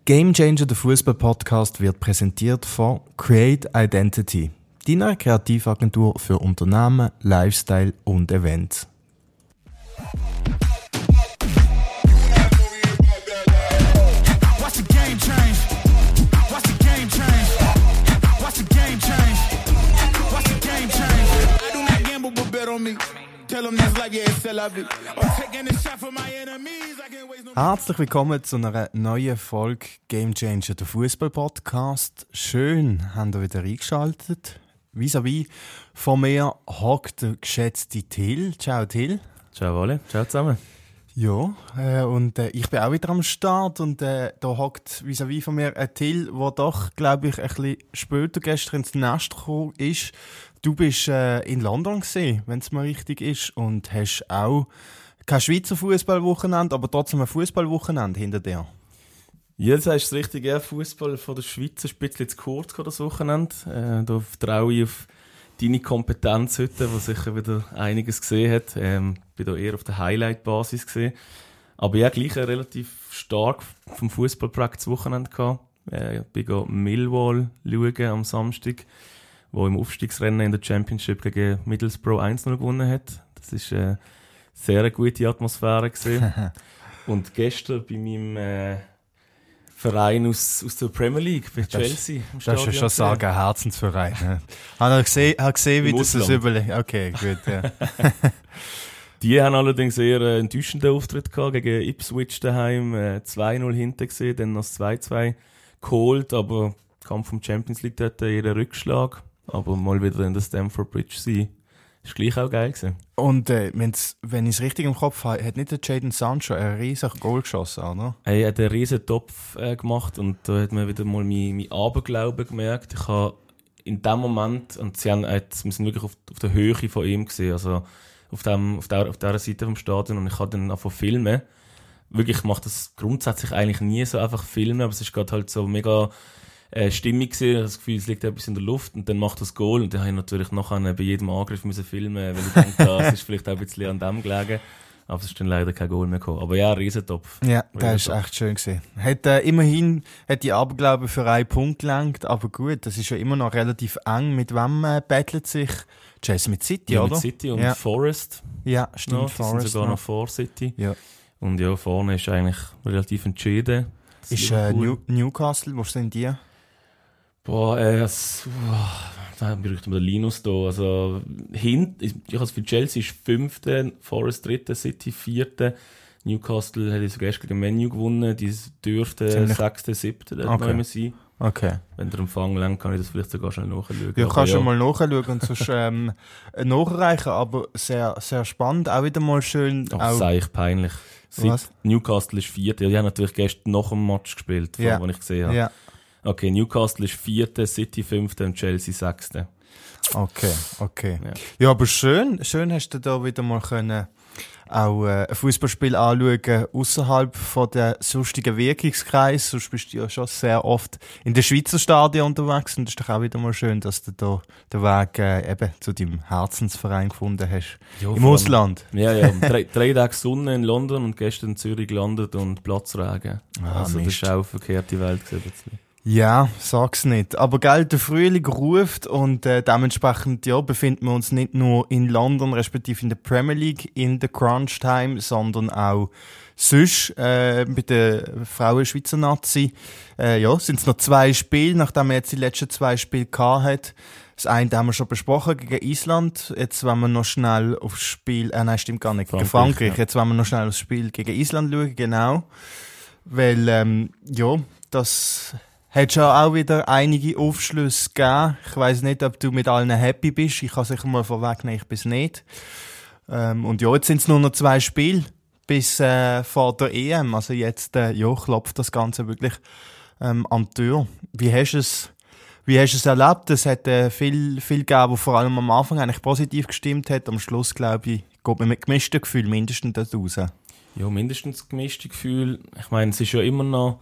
Game Changer, der Fußball-Podcast, wird präsentiert von Create Identity, deiner Kreativagentur für Unternehmen, Lifestyle und Events. Herzlich willkommen zu einer neuen Folge Game Changer, der Fußball-Podcast. Schön, habt ihr wieder eingeschaltet. Vis-à-vis von mir hockt der geschätzte Till. Ciao Till. Ciao alle, ciao zusammen. Ja, ich bin auch wieder am Start und da hockt vis-à-vis von mir ein Till, der doch, glaube ich, ein bisschen später gestern ins Nest gekommen ist. Du bist in London gewesen, wenn es mal richtig ist, und hast auch kein Schweizer Fußballwochenende, aber trotzdem ein Fußballwochenende hinter dir. Ja, das heißt richtig, ja, Fußball von der Schweiz ist ein bisschen zu kurz das Wochenende. Da vertraue ich auf deine Kompetenz heute, die sicher wieder einiges gesehen hat. Bin da eher auf der Highlight-Basis gesehen. Aber ja, gleich relativ stark vom Fußballprojekt das Wochenende gehabt. Ich bin Millwall schauen am Samstag, wo im Aufstiegsrennen in der Championship gegen Middlesbrough 1-0 gewonnen hat. Das ist sehr eine gute Atmosphäre gesehen. Und gestern bei meinem Verein aus der Premier League, bei Chelsea. Das ist ja schon sagen, ein Herzensverein. Ne? Habe gesehen, wie das überlegt. Okay, gut. Ja. Die haben allerdings eher einen enttäuschenden Auftritt gehabt, gegen Ipswich daheim, 2-0 hinten gesehen, dann noch das 2-2 geholt, aber Kampf um Champions League dort eher Rückschlag. Aber mal wieder in der Stamford Bridge sein, ist gleich auch geil gewesen. Und wenn ich es richtig im Kopf habe, hat nicht der Jadon Sancho ein riesiges Goal geschossen, oder? Er hat einen riesen Topf gemacht und da hat man wieder mal mein Aberglauben gemerkt. Ich habe in dem Moment, und wir sind wirklich auf der Höhe von ihm gesehen, also auf dieser Seite vom Stadion, und ich habe dann angefangen zu filmen. Wirklich, ich mache das grundsätzlich eigentlich nie so einfach filmen, aber es ist gerade halt so mega stimmig gewesen. Ich habe das Gefühl, es liegt etwas in der Luft und dann macht das Goal und dann habe ich natürlich nachher bei jedem Angriff müssen filmen, weil ich denke, das ist vielleicht auch ein bisschen an dem gelegen. Aber es ist dann leider kein Goal mehr gekommen. Aber ja, Riesentopf. Ja, das ist echt schön gewesen. Immerhin hat die Aberglaube für einen Punkt gelangt, aber gut, das ist ja immer noch relativ eng. Mit wem battlet sich Chelsea? Mit City, ja, oder? Mit City und Forest. Ja, stimmt, noch. Forest. Sind sogar noch vor City. Ja. Und ja, vorne ist eigentlich relativ entschieden. Das ist Newcastle, wo sind die? Da bräuchte man den Linus da. Also, ich habe für Chelsea ist 5., Forest 3., City 4., Newcastle hat sogar erst gegen Man U gewonnen, die dürften 6., 7. Okay. sein. Okay. Wenn der Empfang lenkt, kann ich das vielleicht sogar schnell nachschauen. Ja, kannst du mal nachschauen und sonst nachreichen, aber sehr, sehr spannend, auch wieder mal schön. Das ist eigentlich peinlich. Newcastle ist 4., die haben natürlich gestern nach dem Match gespielt, was ich gesehen habe. Ja. Okay, Newcastle ist 4., City 5. und Chelsea 6. Okay. Ja, aber schön hast du da wieder mal können auch ein Fußballspiel anschauen außerhalb von der sonstigen Wirkungskreis. Sonst bist du ja schon sehr oft in den Schweizer Stadien unterwegs und es ist doch auch wieder mal schön, dass du da den Weg eben zu deinem Herzensverein gefunden hast. Jo, im Ausland. Ja. 3 Tage Sonne in London und gestern in Zürich gelandet und Platzregen. Also das ist auch eine verkehrte Welt gewesen. Ja, sag's nicht. Aber gell, der Frühling ruft und dementsprechend befinden wir uns nicht nur in London, respektive in der Premier League, in der Crunch Time, sondern auch sonst bei der Frauen-Schweizer Nazi. Sind es noch 2 Spiele, nachdem wir jetzt die letzten 2 Spiele gehabt hat. Das eine haben wir schon besprochen, gegen Island. Jetzt wollen wir noch schnell aufs Spiel, nein, stimmt gar nicht, gegen Frankreich. Ja. Jetzt wollen wir noch schnell aufs Spiel gegen Island schauen, genau. Weil, das hat schon auch wieder einige Aufschlüsse gegeben. Ich weiss nicht, ob du mit allen happy bist. Ich kann sicher mal vorwegnehmen, ich bin's nicht. Und jetzt sind es nur noch 2 Spiele bis vor der EM. Also jetzt klopft das Ganze wirklich an die Tür. Wie hast du es erlebt? Es hat viel gegeben, was vor allem am Anfang eigentlich positiv gestimmt hat. Am Schluss, glaube ich, geht man mit gemischten Gefühlen mindestens das raus. Ja, mindestens gemischte Gefühl. Ich meine, es ist ja immer noch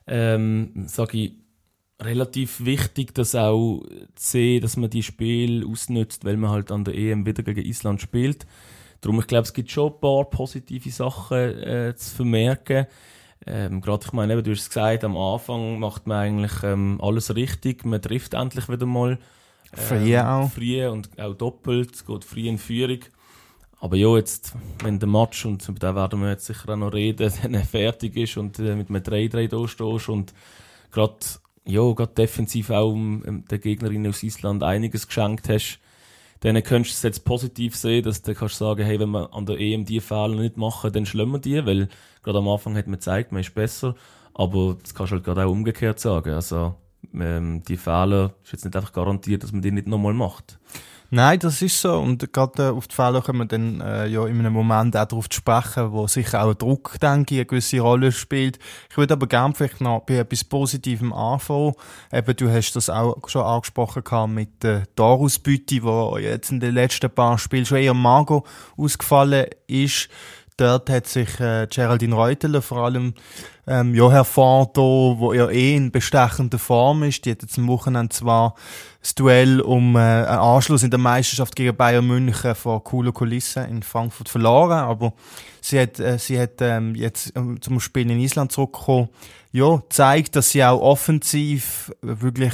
relativ wichtig, dass auch zu sehen, dass man die Spiele ausnutzt, weil man halt an der EM wieder gegen Island spielt. Darum, ich glaube, es gibt schon ein paar positive Sachen zu vermerken. Gerade, ich meine, eben, du hast es gesagt, am Anfang macht man eigentlich alles richtig, man trifft endlich wieder mal. Free auch. Free und auch doppelt, es geht free in Führung. Aber ja, jetzt, wenn der Match, und über den werden wir jetzt sicher auch noch reden, dann fertig ist und mit einem 3-3 da stehst und gerade defensiv auch der Gegnerin aus Island einiges geschenkt hast, dann könntest du es jetzt positiv sehen, dass du kannst sagen, hey, wenn wir an der EM die Fehler nicht machen, dann schlimmer die, weil gerade am Anfang hat man gezeigt, man ist besser, aber das kannst du halt gerade auch umgekehrt sagen. Also die Fehler ist jetzt nicht einfach garantiert, dass man die nicht nochmal macht. Nein, das ist so. Und gerade auf die Fälle können wir dann in einem Moment auch darauf sprechen, wo sicher auch Druck, denke ich, eine gewisse Rolle spielt. Ich würde aber gerne vielleicht noch bei etwas Positivem anfangen. Eben, du hast das auch schon angesprochen gehabt mit der Torausbeute, die jetzt in den letzten paar Spielen schon eher mager ausgefallen ist. Dort hat sich Geraldine Reuteler vor allem hervorgetan, wo ja in bestechender Form ist. Die hat jetzt am Wochenende zwar das Duell um einen Anschluss in der Meisterschaft gegen Bayern München vor cooler Kulisse in Frankfurt verloren, aber sie hat jetzt zum Spiel in Island zurückgekommen, zeigt, dass sie auch offensiv wirklich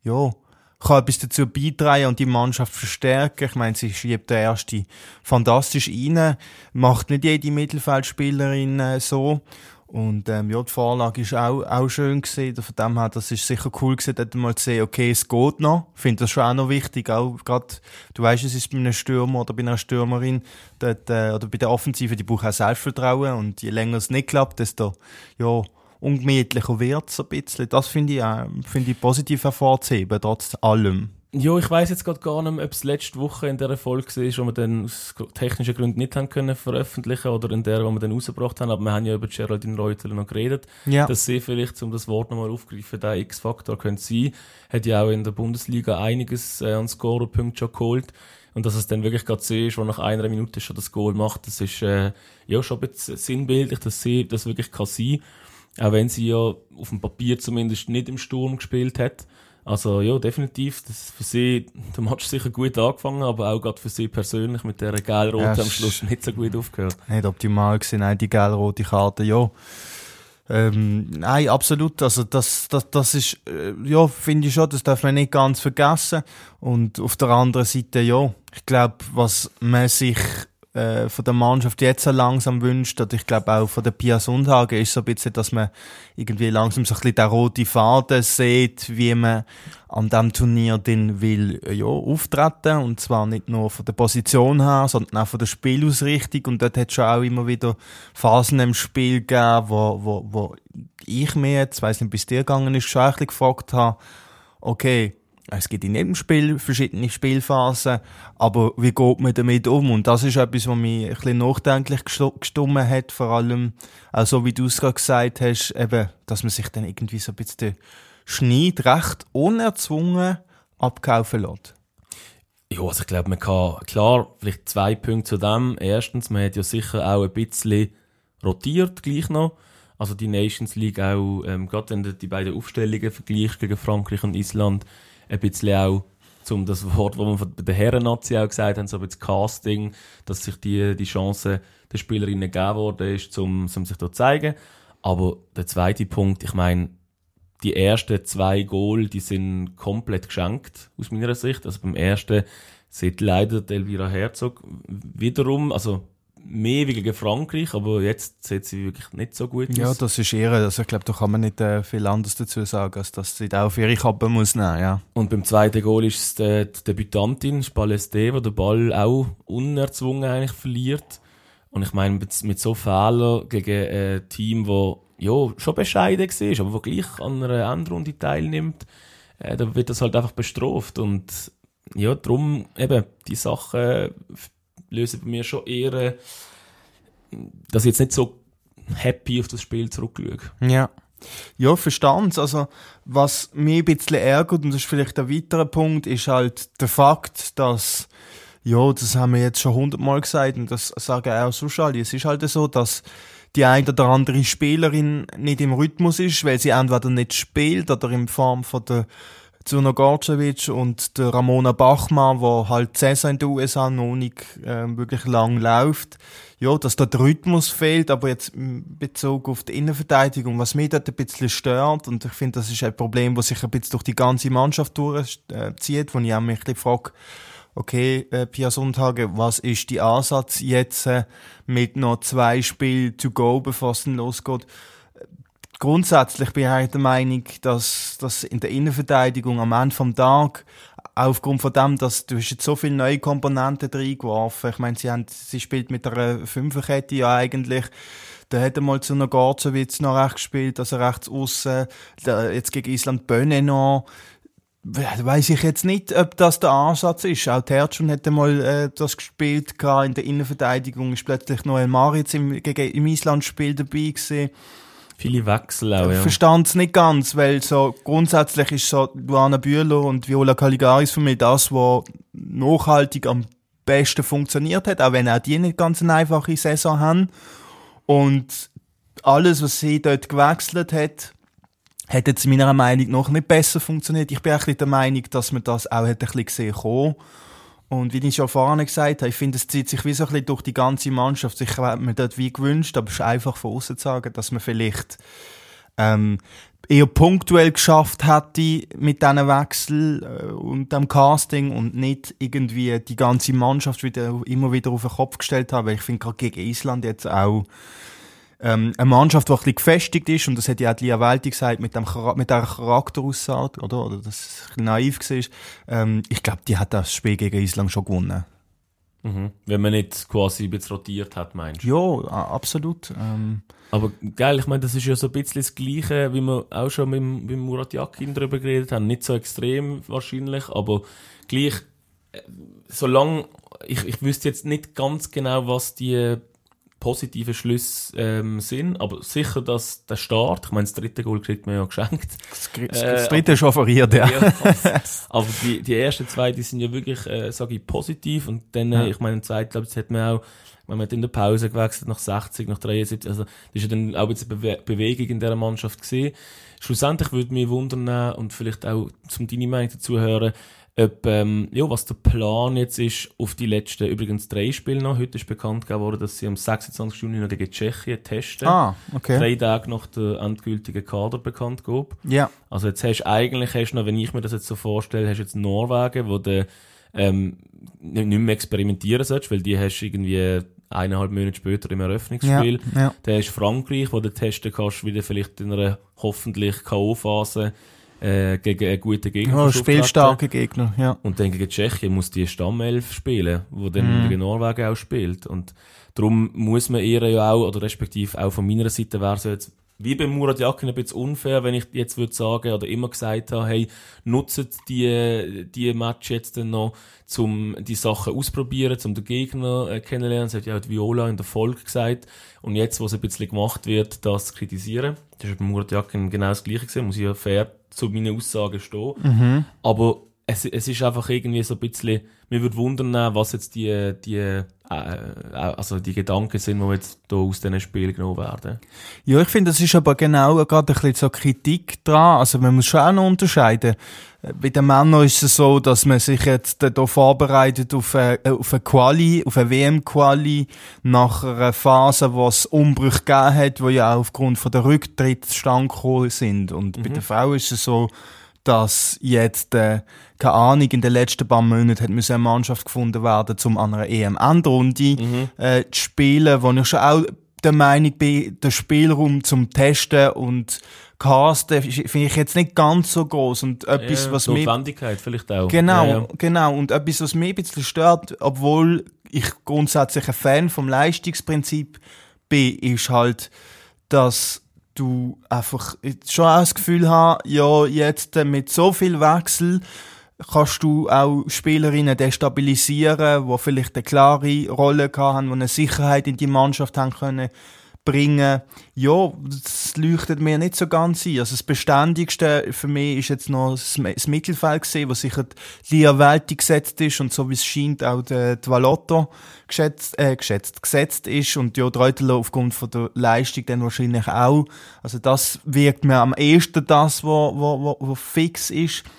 kann etwas dazu beitragen und die Mannschaft verstärken. Ich meine, sie schiebt den ersten fantastisch rein, macht nicht jede Mittelfeldspielerin so. Und die Vorlage ist auch schön gewesen. Von dem her, das ist sicher cool gewesen, dort mal zu sehen, okay, es geht noch. Ich finde das schon auch noch wichtig, auch gerade, du weißt, es ist bei einem Stürmer oder bei einer Stürmerin, dort, oder bei der Offensive, die braucht auch Selbstvertrauen und je länger es nicht klappt, desto ungemütlicher wird es ein bisschen. Das finde ich positiv hervorzuheben, trotz allem. Ja, ich weiss jetzt gerade gar nicht mehr, ob es letzte Woche in der Folge war, wo wir dann aus technischen Gründen nicht haben können veröffentlichen oder in der, wo wir dann rausgebracht haben. Aber wir haben ja über Geraldine Reuteler noch geredet. Ja. Dass sie vielleicht, um das Wort nochmal aufgreifen, der X-Faktor könnte sein. Hat ja auch in der Bundesliga einiges an Scorerpunkten schon geholt. Und dass es dann wirklich gerade sie ist, wo nach einer Minute schon das Goal macht, das ist schon ein bisschen sinnbildlich, dass sie das wirklich kann sein. Auch wenn sie ja auf dem Papier zumindest nicht im Sturm gespielt hat. Also ja, definitiv, das für sie, der Match sicher gut angefangen, aber auch gerade für sie persönlich mit der gelb-roten am Schluss nicht so gut aufgehört. Nicht optimal gewesen, nein, die gelb-rote Karte, ja. Nein, absolut, also das ist, finde ich schon, das darf man nicht ganz vergessen. Und auf der anderen Seite, ich glaube, was man sich von der Mannschaft jetzt so langsam wünscht, und ich glaube auch von der Pia Sundhagen, ist so ein bisschen, dass man irgendwie langsam so ein bisschen den roten Faden sieht, wie man an diesem Turnier dann will, auftreten. Und zwar nicht nur von der Position her, sondern auch von der Spielausrichtung. Und dort hat es schon auch immer wieder Phasen im Spiel gegeben, wo ich mir jetzt, weiss nicht, bis dir gegangen ist, schon ein bisschen gefragt habe, okay, es gibt in jedem Spiel verschiedene Spielphasen, aber wie geht man damit um? Und das ist etwas, was mich ein bisschen nachdenklich gestimmt hat, vor allem auch so, wie du es gerade gesagt hast, eben, dass man sich dann irgendwie so ein bisschen Schneid recht unerzwungen abkaufen lässt. Ja, also ich glaube, man kann, klar, vielleicht 2 Punkte zu dem. Erstens, man hat ja sicher auch ein bisschen rotiert, gleich noch. Also die Nations League auch, gerade wenn du die beiden Aufstellungen vergleichst gegen Frankreich und Island, ein bisschen auch, um das Wort, das wir bei den Herren-Nazi auch gesagt haben, so ein bisschen Casting, dass sich die Chance den Spielerinnen gegeben worden ist, um sich da zu zeigen. Aber der zweite Punkt, ich meine, die ersten 2 Goal, die sind komplett geschenkt, aus meiner Sicht. Also beim ersten sieht leider Elvira Herzog wiederum, also mehr wie gegen Frankreich, aber jetzt sieht sie wirklich nicht so gut aus. Ja, das ist ihre. Also ich glaube, da kann man nicht viel anderes dazu sagen, als dass sie da auf ihre Kappe muss nehmen, ja. Und beim zweiten Goal ist es die Debütantin, Spaleste, die den Ball auch unerzwungen eigentlich verliert. Und ich meine, mit so Fehlern gegen ein Team, das schon bescheiden war, aber das gleich an einer Endrunde teilnimmt, da wird das halt einfach bestraft. Und ja, darum eben, die Sachen lösen bei mir schon eher, dass ich jetzt nicht so happy auf das Spiel zurückschaue. Ja, verstanden. Also, was mich ein bisschen ärgert, und das ist vielleicht ein weiterer Punkt, ist halt der Fakt, dass, das haben wir jetzt schon 100-mal gesagt, und das sagen auch sonst alle, es ist halt so, dass die eine oder andere Spielerin nicht im Rhythmus ist, weil sie entweder nicht spielt oder in Form von der Zuno Gorcevic und der Ramona Bachmann, wo halt die Saison in den USA noch nicht wirklich lang läuft. Ja, dass da der Rhythmus fehlt, aber jetzt in Bezug auf die Innenverteidigung, was mich dort ein bisschen stört, und ich finde, das ist ein Problem, das sich ein bisschen durch die ganze Mannschaft durchzieht, wo ich auch mich ein bisschen frage, okay, Pia Sundhage, was ist die Ansatz jetzt mit noch 2 Spielen to go, bevor es dann losgeht? Grundsätzlich bin ich halt der Meinung, dass in der Innenverteidigung am Ende vom Tag, aufgrund von dem, dass du hast jetzt so viele neue Komponenten reingeworfen. Ich meine, sie spielt mit einer Fünferkette ja eigentlich. Da hat er mal zu einer Gorcevic noch recht gespielt, also rechts aussen. Jetzt gegen Island Bönne noch. Weiss ich jetzt nicht, ob das der Ansatz ist. Auch Tertschun hat mal das gespielt in der Innenverteidigung. Ist plötzlich Noel Maric im Island-Spiel dabei gewesen. Viele Wechsel auch, ja. Ich verstand es nicht ganz, weil so grundsätzlich ist so Luana Bühler und Viola Caligaris für mich das, was nachhaltig am besten funktioniert hat, auch wenn auch die nicht ganz eine einfache Saison haben. Und alles, was sie dort gewechselt hat jetzt meiner Meinung nach nicht besser funktioniert. Ich bin auch der Meinung, dass man das auch hätte ein bisschen gesehen kommen. Und wie ich schon vorhin gesagt habe, ich finde, es zieht sich wie so ein bisschen durch die ganze Mannschaft. Ich hätte mir dort wie gewünscht, aber es ist einfach von außen zu sagen, dass man vielleicht eher punktuell geschafft hätte mit diesen Wechsel und dem Casting und nicht irgendwie die ganze Mannschaft immer wieder auf den Kopf gestellt habe. Weil ich finde, gerade gegen Island jetzt auch eine Mannschaft, die ein bisschen gefestigt ist, und das hat ja auch Lia Welti gesagt, mit dieser Charakteraussage, oder dass es ein bisschen naiv war. Ich glaube, die hat das Spiel gegen Island schon gewonnen. Mhm. Wenn man nicht quasi ein bisschen rotiert hat, meinst du? Ja, absolut. Aber geil, ich meine, das ist ja so ein bisschen das Gleiche, wie wir auch schon mit Murat Yakin darüber geredet haben. Nicht so extrem wahrscheinlich, aber gleich, solange, ich wüsste jetzt nicht ganz genau, was die positive Schlüsse sind, aber sicher, dass der Start, ich meine, das 3. Goal kriegt man ja geschenkt. Das 3. ist offeriert, ja. Aber die ersten 2, die sind ja wirklich, sage ich, positiv, und dann, ich meine, in der Zeit, glaube ich, hat man auch, man hat in der Pause gewechselt, nach 60, nach 73, also, das ist ja dann auch jetzt eine Bewegung in dieser Mannschaft gesehen. Schlussendlich würde mich wundern, und vielleicht auch zum deine Meinung dazu hören, ob, was der Plan jetzt ist auf die letzten, übrigens 3 Spiele noch. Heute ist bekannt geworden, dass sie am 26. Juni noch gegen Tschechien testen. Okay. 3 Tage nach der endgültigen Kader bekannt gab. Ja. Also jetzt hast du noch, wenn ich mir das jetzt so vorstelle, hast du jetzt Norwegen, wo du nicht mehr experimentieren sollst, weil die hast irgendwie 1,5 Monate später im Eröffnungsspiel. Ja. Dann hast du Frankreich, wo du testen kannst, wieder vielleicht in einer hoffentlich K.O.-Phase gegen einen guten Gegner. Ja, spielstarke Gegner, ja. Und dann gegen Tschechien muss die Stammelf spielen, wo dann gegen Norwegen auch spielt. Und darum muss man ihr ja auch, oder respektive auch von meiner Seite wäre es jetzt, wie bei Murat Yakin, ein bisschen unfair, wenn ich jetzt würde sagen, oder immer gesagt habe, hey, nutzt die Match jetzt dann noch, um die Sachen ausprobieren, um den Gegner kennenlernen. Das hat ja auch die Viola in der Folge gesagt. Und jetzt, wo es ein bisschen gemacht wird, das zu kritisieren. Das ist bei Murat Yakin genau das Gleiche gewesen, muss ich ja fair zu meinen Aussagen stehen. Mhm. Aber es ist einfach irgendwie so ein bisschen, mir würde wundern, was jetzt die Gedanken sind, die jetzt hier aus diesen Spielen genommen werden. Ja, ich finde, das ist aber genau gerade ein bisschen so Kritik dran. Also man muss schon auch noch unterscheiden. Bei den Männern ist es so, dass man sich jetzt hier vorbereitet auf eine WM-Quali nach einer Phase, wo es Umbrüche gegeben hat, die ja auch aufgrund von der Rücktritt zustande gekommen sind. Und bei der Frau ist es so, dass jetzt, keine Ahnung, in den letzten paar Monaten hat eine Mannschaft gefunden werden, um an einer EM-Endrunde zu spielen, wo ich schon auch der Meinung bin, der Spielraum zum Testen und Casten finde ich jetzt nicht ganz so groß. Und etwas, was mich... Notwendigkeit vielleicht auch. Genau. Und etwas, was mich ein bisschen stört, obwohl ich grundsätzlich ein Fan vom Leistungsprinzip bin, ist halt, dass du einfach schon auch das Gefühl hast, ja, jetzt mit so viel Wechsel kannst du auch Spielerinnen destabilisieren, die vielleicht eine klare Rolle haben, die eine Sicherheit in die Mannschaft haben können bringen. Ja, das leuchtet mir nicht so ganz ein. Also das Beständigste für mich ist jetzt noch das Mittelfeld gesehen, wo sicher die Lia Welti gesetzt ist und so wie es scheint auch die Valotto gesetzt ist und ja, Reuteler aufgrund von der Leistung dann wahrscheinlich auch. Also das wirkt mir am ehesten das, wo fix ist.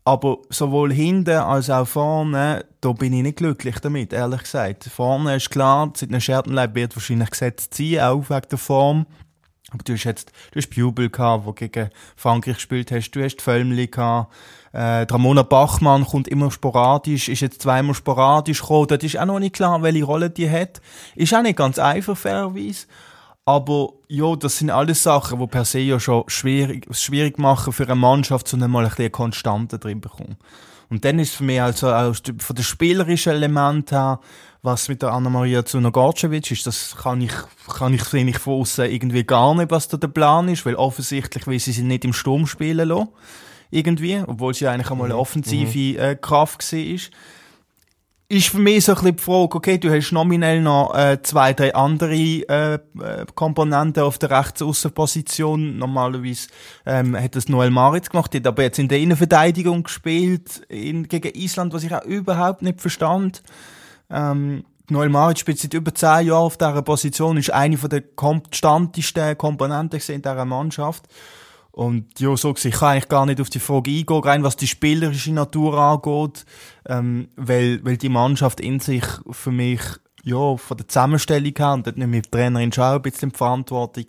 Aber sowohl hinten als auch vorne, da bin ich nicht glücklich damit, ehrlich gesagt. Vorne ist klar, Sidney Schertenleib wird wahrscheinlich gesetzt sein, auch wegen der Form. Aber du hast Bubel gehabt, wo gegen Frankreich gespielt hast, du hast Völmli gehabt, Ramona Bachmann kommt immer sporadisch, ist jetzt zweimal sporadisch gekommen, dort ist auch noch nicht klar, welche Rolle die hat. Ist auch nicht ganz einfach, fairerweise. Aber, ja, das sind alles Sachen, die per se ja schon schwierig machen für eine Mannschaft, sondern mal ein bisschen Konstante drin bekommen. Und dann ist für mich also von den spielerischen Elementen her, was mit der Anna-Maria Zunogorcevic ist, das kann ich sehe ich von aussen irgendwie gar nicht, was da der Plan ist, weil offensichtlich will sie nicht im Sturm spielen lassen. Irgendwie, obwohl sie eigentlich einmal eine offensive Kraft war. Ist für mich so ein bisschen die Frage, okay, du hast nominell noch 2, 3 andere Komponenten auf der Rechtsaußenposition. Normalerweise hat das Noel Maritz gemacht, die hat aber jetzt in der Innenverteidigung gespielt gegen Island, was ich auch überhaupt nicht verstand. Noel Maritz spielt seit über 10 Jahren auf dieser Position, ist eine der konstantesten Komponenten in dieser Mannschaft. Und ja, so gesehen, ich kann eigentlich gar nicht auf die Frage eingehen, rein was die spielerische Natur angeht, weil die Mannschaft in sich für mich, ja, von der Zusammenstellung her, und dort nimmt die Trainerin schon auch ein bisschen die Verantwortung,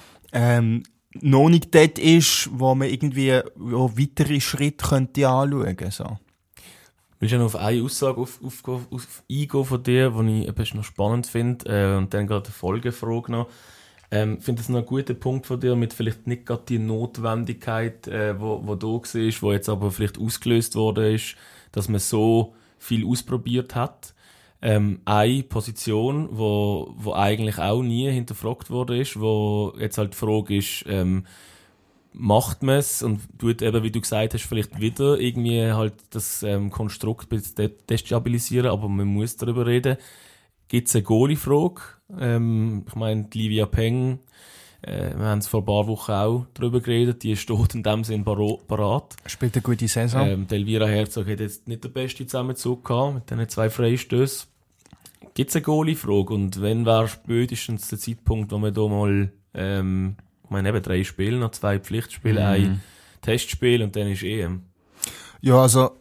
noch nicht dort ist, wo man irgendwie ja, weitere Schritte könnte anschauen, so. Ich will noch auf eine Aussage eingehen von dir, die ich noch spannend finde, und dann gerade eine Folgefrage noch. Ich finde das noch ein guter Punkt von dir, mit vielleicht nicht gerade die Notwendigkeit, wo da war, wo jetzt aber vielleicht ausgelöst worden ist, dass man so viel ausprobiert hat. Eine Position, wo eigentlich auch nie hinterfragt worden ist, wo jetzt halt die Frage ist, macht man es und tut eben, wie du gesagt hast, vielleicht wieder irgendwie halt das Konstrukt destabilisieren, aber man muss darüber reden. Gibt es eine Goalie-Frage? Ich meine, Livia Peng, wir haben es vor ein paar Wochen auch darüber geredet, die steht in dem Sinn parat. Spielt eine gute Saison. Elvira Herzog hat jetzt nicht den besten Zusammenzug gehabt, mit diesen 2 Freistößen. Gibt es eine Goalie-Frage? Und wenn wäre spätestens der Zeitpunkt, wo man da mal, ich meine eben 3 Spiele, noch 2 Pflichtspiele, ein Testspiel und dann ist EM. Ja, also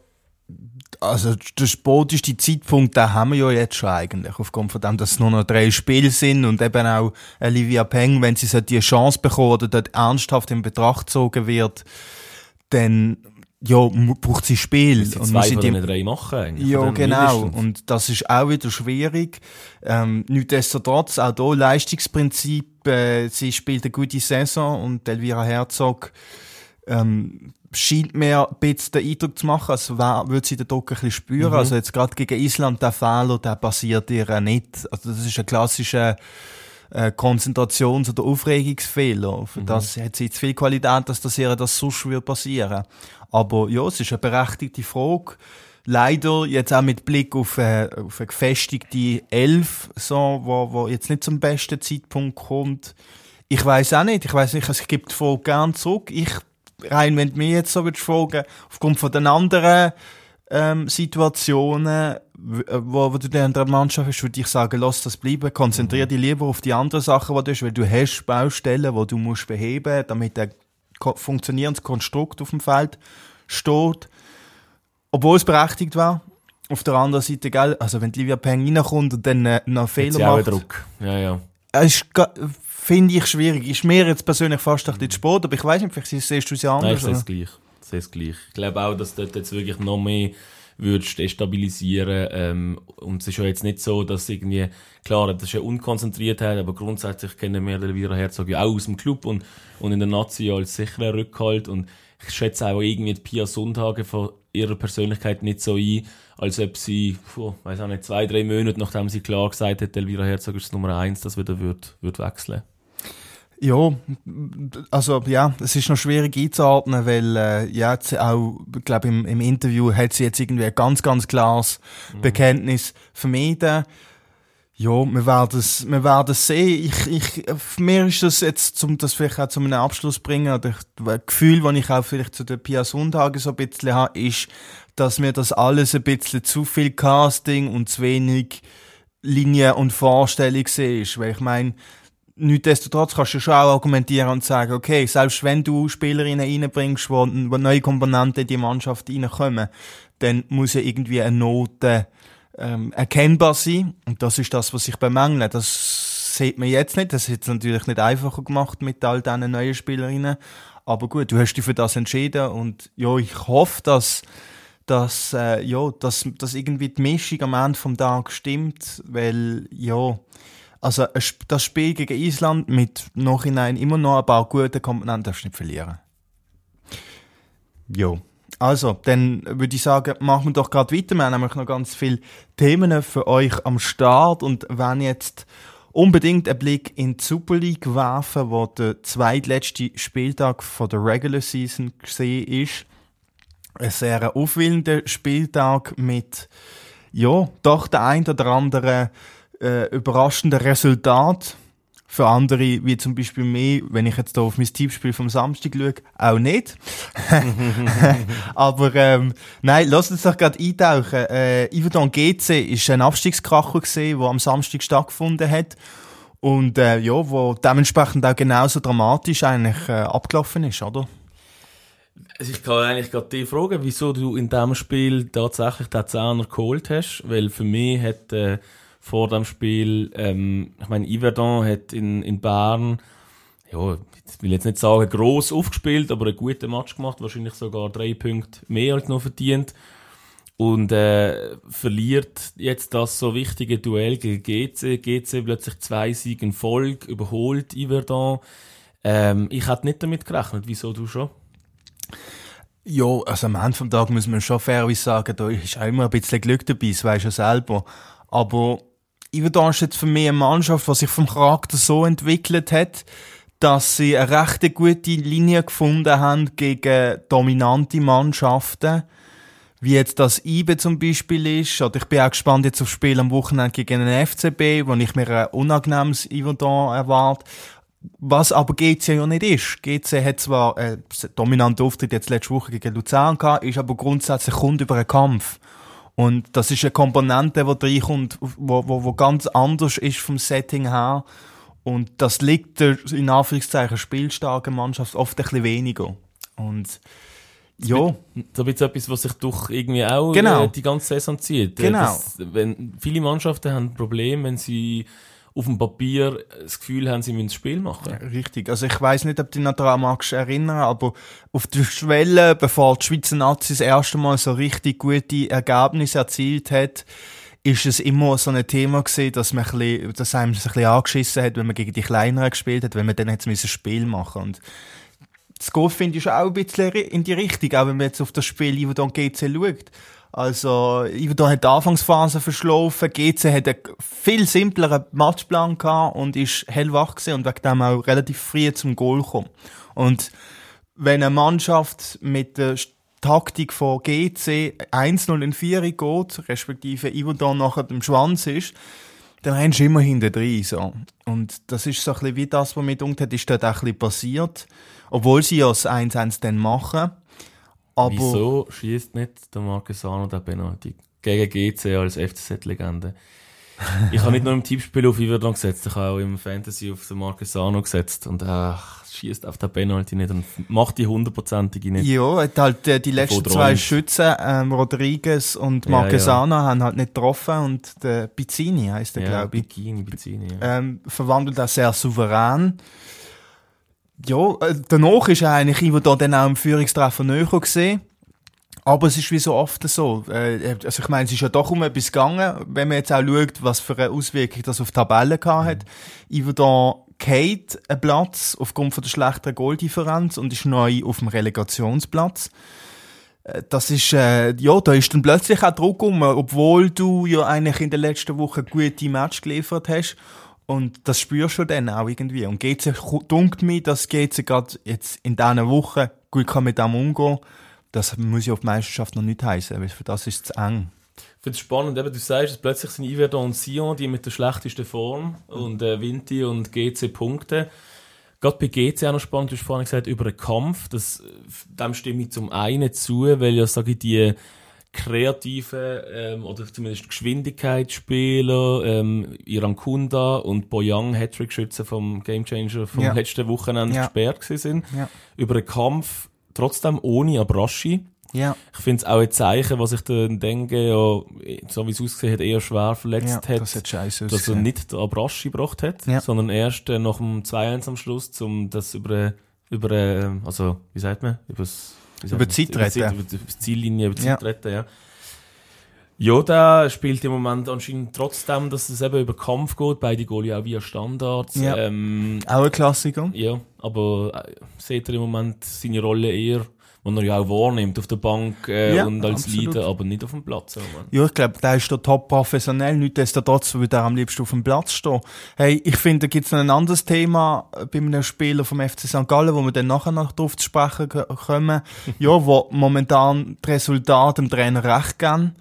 der späteste Zeitpunkt, den haben wir ja jetzt schon eigentlich, aufgrund von dem, dass es nur noch 3 Spiele sind und eben auch Livia Peng, wenn sie so die Chance bekommt oder dort ernsthaft in Betracht gezogen wird, dann, ja, braucht sie Spiel. Und 2 von den 3 machen eigentlich. Ja, genau. Mindestens. Und das ist auch wieder schwierig. Nichtsdestotrotz, auch hier Leistungsprinzip, sie spielt eine gute Saison und Elvira Herzog, scheint mir ein bisschen den Eindruck zu machen, als würde sie den Druck ein bisschen spüren. Also jetzt gerade gegen Island, der Fehler, der passiert ihr nicht. Also das ist ein klassischer Konzentrations- oder Aufregungsfehler. Für das hat sie zu viel Qualität, dass das ihr das sonst würde passieren. Aber ja, es ist eine berechtigte Frage. Leider jetzt auch mit Blick auf eine gefestigte 11, so, wo jetzt nicht zum besten Zeitpunkt kommt. Ich weiss auch nicht. Ich gebe die Frage gerne zurück. Rein, wenn du mich jetzt so fragen, aufgrund von den anderen Situationen, wo du in der Mannschaft hast, würde ich sagen, lass das bleiben, konzentriere dich lieber auf die anderen Sachen, die du hast, weil du hast Baustellen, die du musst beheben, damit ein funktionierendes Konstrukt auf dem Feld steht. Obwohl es berechtigt war. Auf der anderen Seite, gell, also wenn Livia Peng reinkommt und dann noch Fehler macht. Druck. Ja. Finde ich schwierig. Ist mir jetzt persönlich fast ein bisschen Sport, aber ich weiss nicht, vielleicht siehst du es ja anders. Nein, ich sehe es gleich. Ich glaube auch, dass du dort jetzt wirklich noch mehr würdest destabilisieren. Und es ist ja jetzt nicht so, dass irgendwie, klar, das ist ja Unkonzentriertheit, aber grundsätzlich kennen wir Elvira Herzog ja auch aus dem Club und in der Nazi als sicherer Rückhalt. Und ich schätze auch irgendwie die Pia Sundhage von ihrer Persönlichkeit nicht so ein, als ob sie, weiß auch nicht, 2, 3 Monate, nachdem sie klar gesagt hat, Elvira Herzog ist Nummer 1, das wieder wird wechseln. Ja, also ja, es ist noch schwierig einzuordnen, weil jetzt auch, ich glaube im Interview hat sie jetzt irgendwie ein ganz, ganz klares Bekenntnis vermieden. Ja, wir werden es sehen. Für mir ist das jetzt, das vielleicht auch zu einem Abschluss bringen, oder das Gefühl, das ich auch vielleicht zu der Pia Sundhage so ein bisschen habe, ist, dass mir das alles ein bisschen zu viel Casting und zu wenig Linie und Vorstellung ist. Weil ich meine, nichtsdestotrotz kannst du schon auch argumentieren und sagen, okay, selbst wenn du Spielerinnen reinbringst, wo neue Komponenten in die Mannschaft reinkommen, dann muss ja irgendwie eine Note erkennbar sein. Und das ist das, was ich bemängle. Das sieht man jetzt nicht. Das ist jetzt natürlich nicht einfacher gemacht mit all diesen neuen Spielerinnen. Aber gut, du hast dich für das entschieden. Und ja, ich hoffe, dass irgendwie die Mischung am Ende vom Tag stimmt. Weil, ja, also das Spiel gegen Island mit nachhinein immer noch ein paar guten Komponenten darfst du nicht verlieren. Jo. Also, dann würde ich sagen, machen wir doch gerade weiter. Wir haben nämlich noch ganz viele Themen für euch am Start und wenn jetzt unbedingt einen Blick in die Super League werfen, wo der zweitletzte Spieltag von der Regular Season gesehen ist. Ein sehr aufwühlender Spieltag mit, ja, doch der ein oder andere überraschenden Resultat. Für andere, wie zum Beispiel mir, wenn ich jetzt hier auf mein Tippspiel vom Samstag schaue, auch nicht. Aber nein, lass uns doch gerade eintauchen. Yverdon GC ist ein Abstiegskracher gewesen, der am Samstag stattgefunden hat. Und wo dementsprechend auch genauso dramatisch eigentlich abgelaufen ist, oder? Also ich kann eigentlich gerade dich fragen, wieso du in diesem Spiel tatsächlich den Zehner geholt hast. Weil für mich hat vor dem Spiel, ich meine, Yverdon hat in Bern, ja, ich will jetzt nicht sagen gross aufgespielt, aber einen guten Match gemacht, wahrscheinlich sogar 3 Punkte mehr als noch verdient. Und verliert jetzt das so wichtige Duell gegen GC. GC plötzlich 2 Siege in Folge, überholt Yverdon. Ich hätte nicht damit gerechnet, wieso du schon? Ja, also am Ende vom Tag muss man schon fairerweise sagen, da ist auch immer ein bisschen Glück dabei, das weisst du ja selber. Aber Yverdon ist jetzt für mich eine Mannschaft, die sich vom Charakter so entwickelt hat, dass sie eine recht gute Linie gefunden haben gegen dominante Mannschaften, wie jetzt das IBE zum Beispiel ist. Oder ich bin auch gespannt jetzt aufs Spiel am Wochenende gegen den FCB, wo ich mir ein unangenehmes Yverdon erwarte. Was aber GC ja nicht ist. GC hat zwar einen dominanten Auftritt jetzt letzte Woche gegen Luzern gehabt, ist aber grundsätzlich kommt über einen Kampf. Und das ist eine Komponente, die reinkommt, wo ganz anders ist vom Setting her. Und das liegt der, in Anführungszeichen, spielstarken Mannschaft oft ein bisschen weniger. Und, ja. So ein bisschen etwas, was sich doch irgendwie auch die ganze Saison zieht. Genau. Viele Mannschaften haben Probleme, wenn sie auf dem Papier das Gefühl haben, sie müssen das Spiel machen. Richtig. Also ich weiss nicht, ob du dich noch daran magst erinnern, aber auf der Schwelle, bevor die Schweizer Nazi das erste Mal so richtig gute Ergebnisse erzielt hat, ist es immer so ein Thema gewesen, dass einem das ein bisschen angeschissen hat, wenn man gegen die Kleineren gespielt hat, wenn man dann jetzt ein Spiel machen musste. Und das Golf finde ich auch ein bisschen in die Richtung, auch wenn man jetzt auf das Spiel Yverdon GC schaut. Also, Yverdon hat die Anfangsphase verschlafen, GC hat einen viel simpleren Matchplan gehabt und ist hellwach gewesen und wegen dem auch relativ früh zum Goal gekommen. Und wenn eine Mannschaft mit der Taktik von GC 1-0 in 4 geht, respektive Yverdon nachher dem Schwanz ist, dann rennst du immer hinten drin, so. Und das ist so ein bisschen wie das, was mir gedacht hat, ist dort auch ein bisschen passiert. Obwohl sie ja das 1-1 dann machen. Aber wieso schießt nicht der Marquesano den Penalty gegen GC als FCZ-Legende? Ich habe nicht nur im Tippspiel auf Yverdon gesetzt, ich habe auch im Fantasy auf den Marquesano gesetzt und schießt auf den Penalty nicht und macht die 100%ige nicht. Ja, hat halt die letzten 2 Schützen, Rodriguez und Marquesano, haben halt nicht getroffen und der Pizzini heisst der, glaube ich. Pizzini, verwandelt das sehr souverän. Ja, danach ist eigentlich Yverdon dann auch im Führungstreffer näher gesehen. Aber es ist wie so oft so. Also ich meine, es ist ja doch um etwas gegangen, wenn man jetzt auch schaut, was für eine Auswirkung das auf die Tabelle gehabt hat. Yverdon geht einen Platz aufgrund von der schlechteren Goaldifferenz und ist neu auf dem Relegationsplatz. Das ist, da ist dann plötzlich auch Druck obwohl du ja eigentlich in den letzten Wochen gute Match geliefert hast. Und das spürst du dann auch irgendwie. Und GC dunkt mir, dass GC gerade jetzt in diesen Wochen gut kann mit dem umgehen. Das muss ja auf die Meisterschaft noch nicht heissen, weil für das ist es zu eng. Ich finde es spannend, eben, du sagst, dass plötzlich sind Yverdon und Sion die mit der schlechtesten Form und Vinti und GC Punkte. Gerade bei GC auch noch spannend, du hast vorhin gesagt, über einen Kampf, dem stimme ich zum einen zu, weil ja, sage ich, kreativen oder zumindest Geschwindigkeitsspieler, Iran Kunda und Boyang, Hattrick-Schützen vom Gamechanger vom letzten Wochenende gesperrt sind. Ja. Über den Kampf trotzdem ohne Abrashi. Ja. Ich finde es auch ein Zeichen, was ich dann denke, ja, so wie es ausgesehen hat, eher schwer verletzt hat, dass er nicht den Abrashi gebracht hat, sondern erst nach dem 2-1 am Schluss, um das über also, wie sagt man? Über die Ziellinie, über die Zieltreten, ja. Ja, der spielt im Moment anscheinend trotzdem, dass es eben über Kampf geht, beide Goalie auch via Standards. Ja. Auch ein Klassiker. Ja, aber seht ihr im Moment seine Rolle eher, die er ja auch wahrnimmt auf der Bank und als absolut. Leader, aber nicht auf dem Platz. Ja, ich glaube, der ist da top professionell, nichtsdestotrotz würde er am liebsten auf dem Platz stehen. Hey, ich finde, da gibt es noch ein anderes Thema bei einem Spieler vom FC St. Gallen, wo wir dann nachher noch drauf zu sprechen kommen, ja, wo momentan die Resultate dem Trainer recht geben.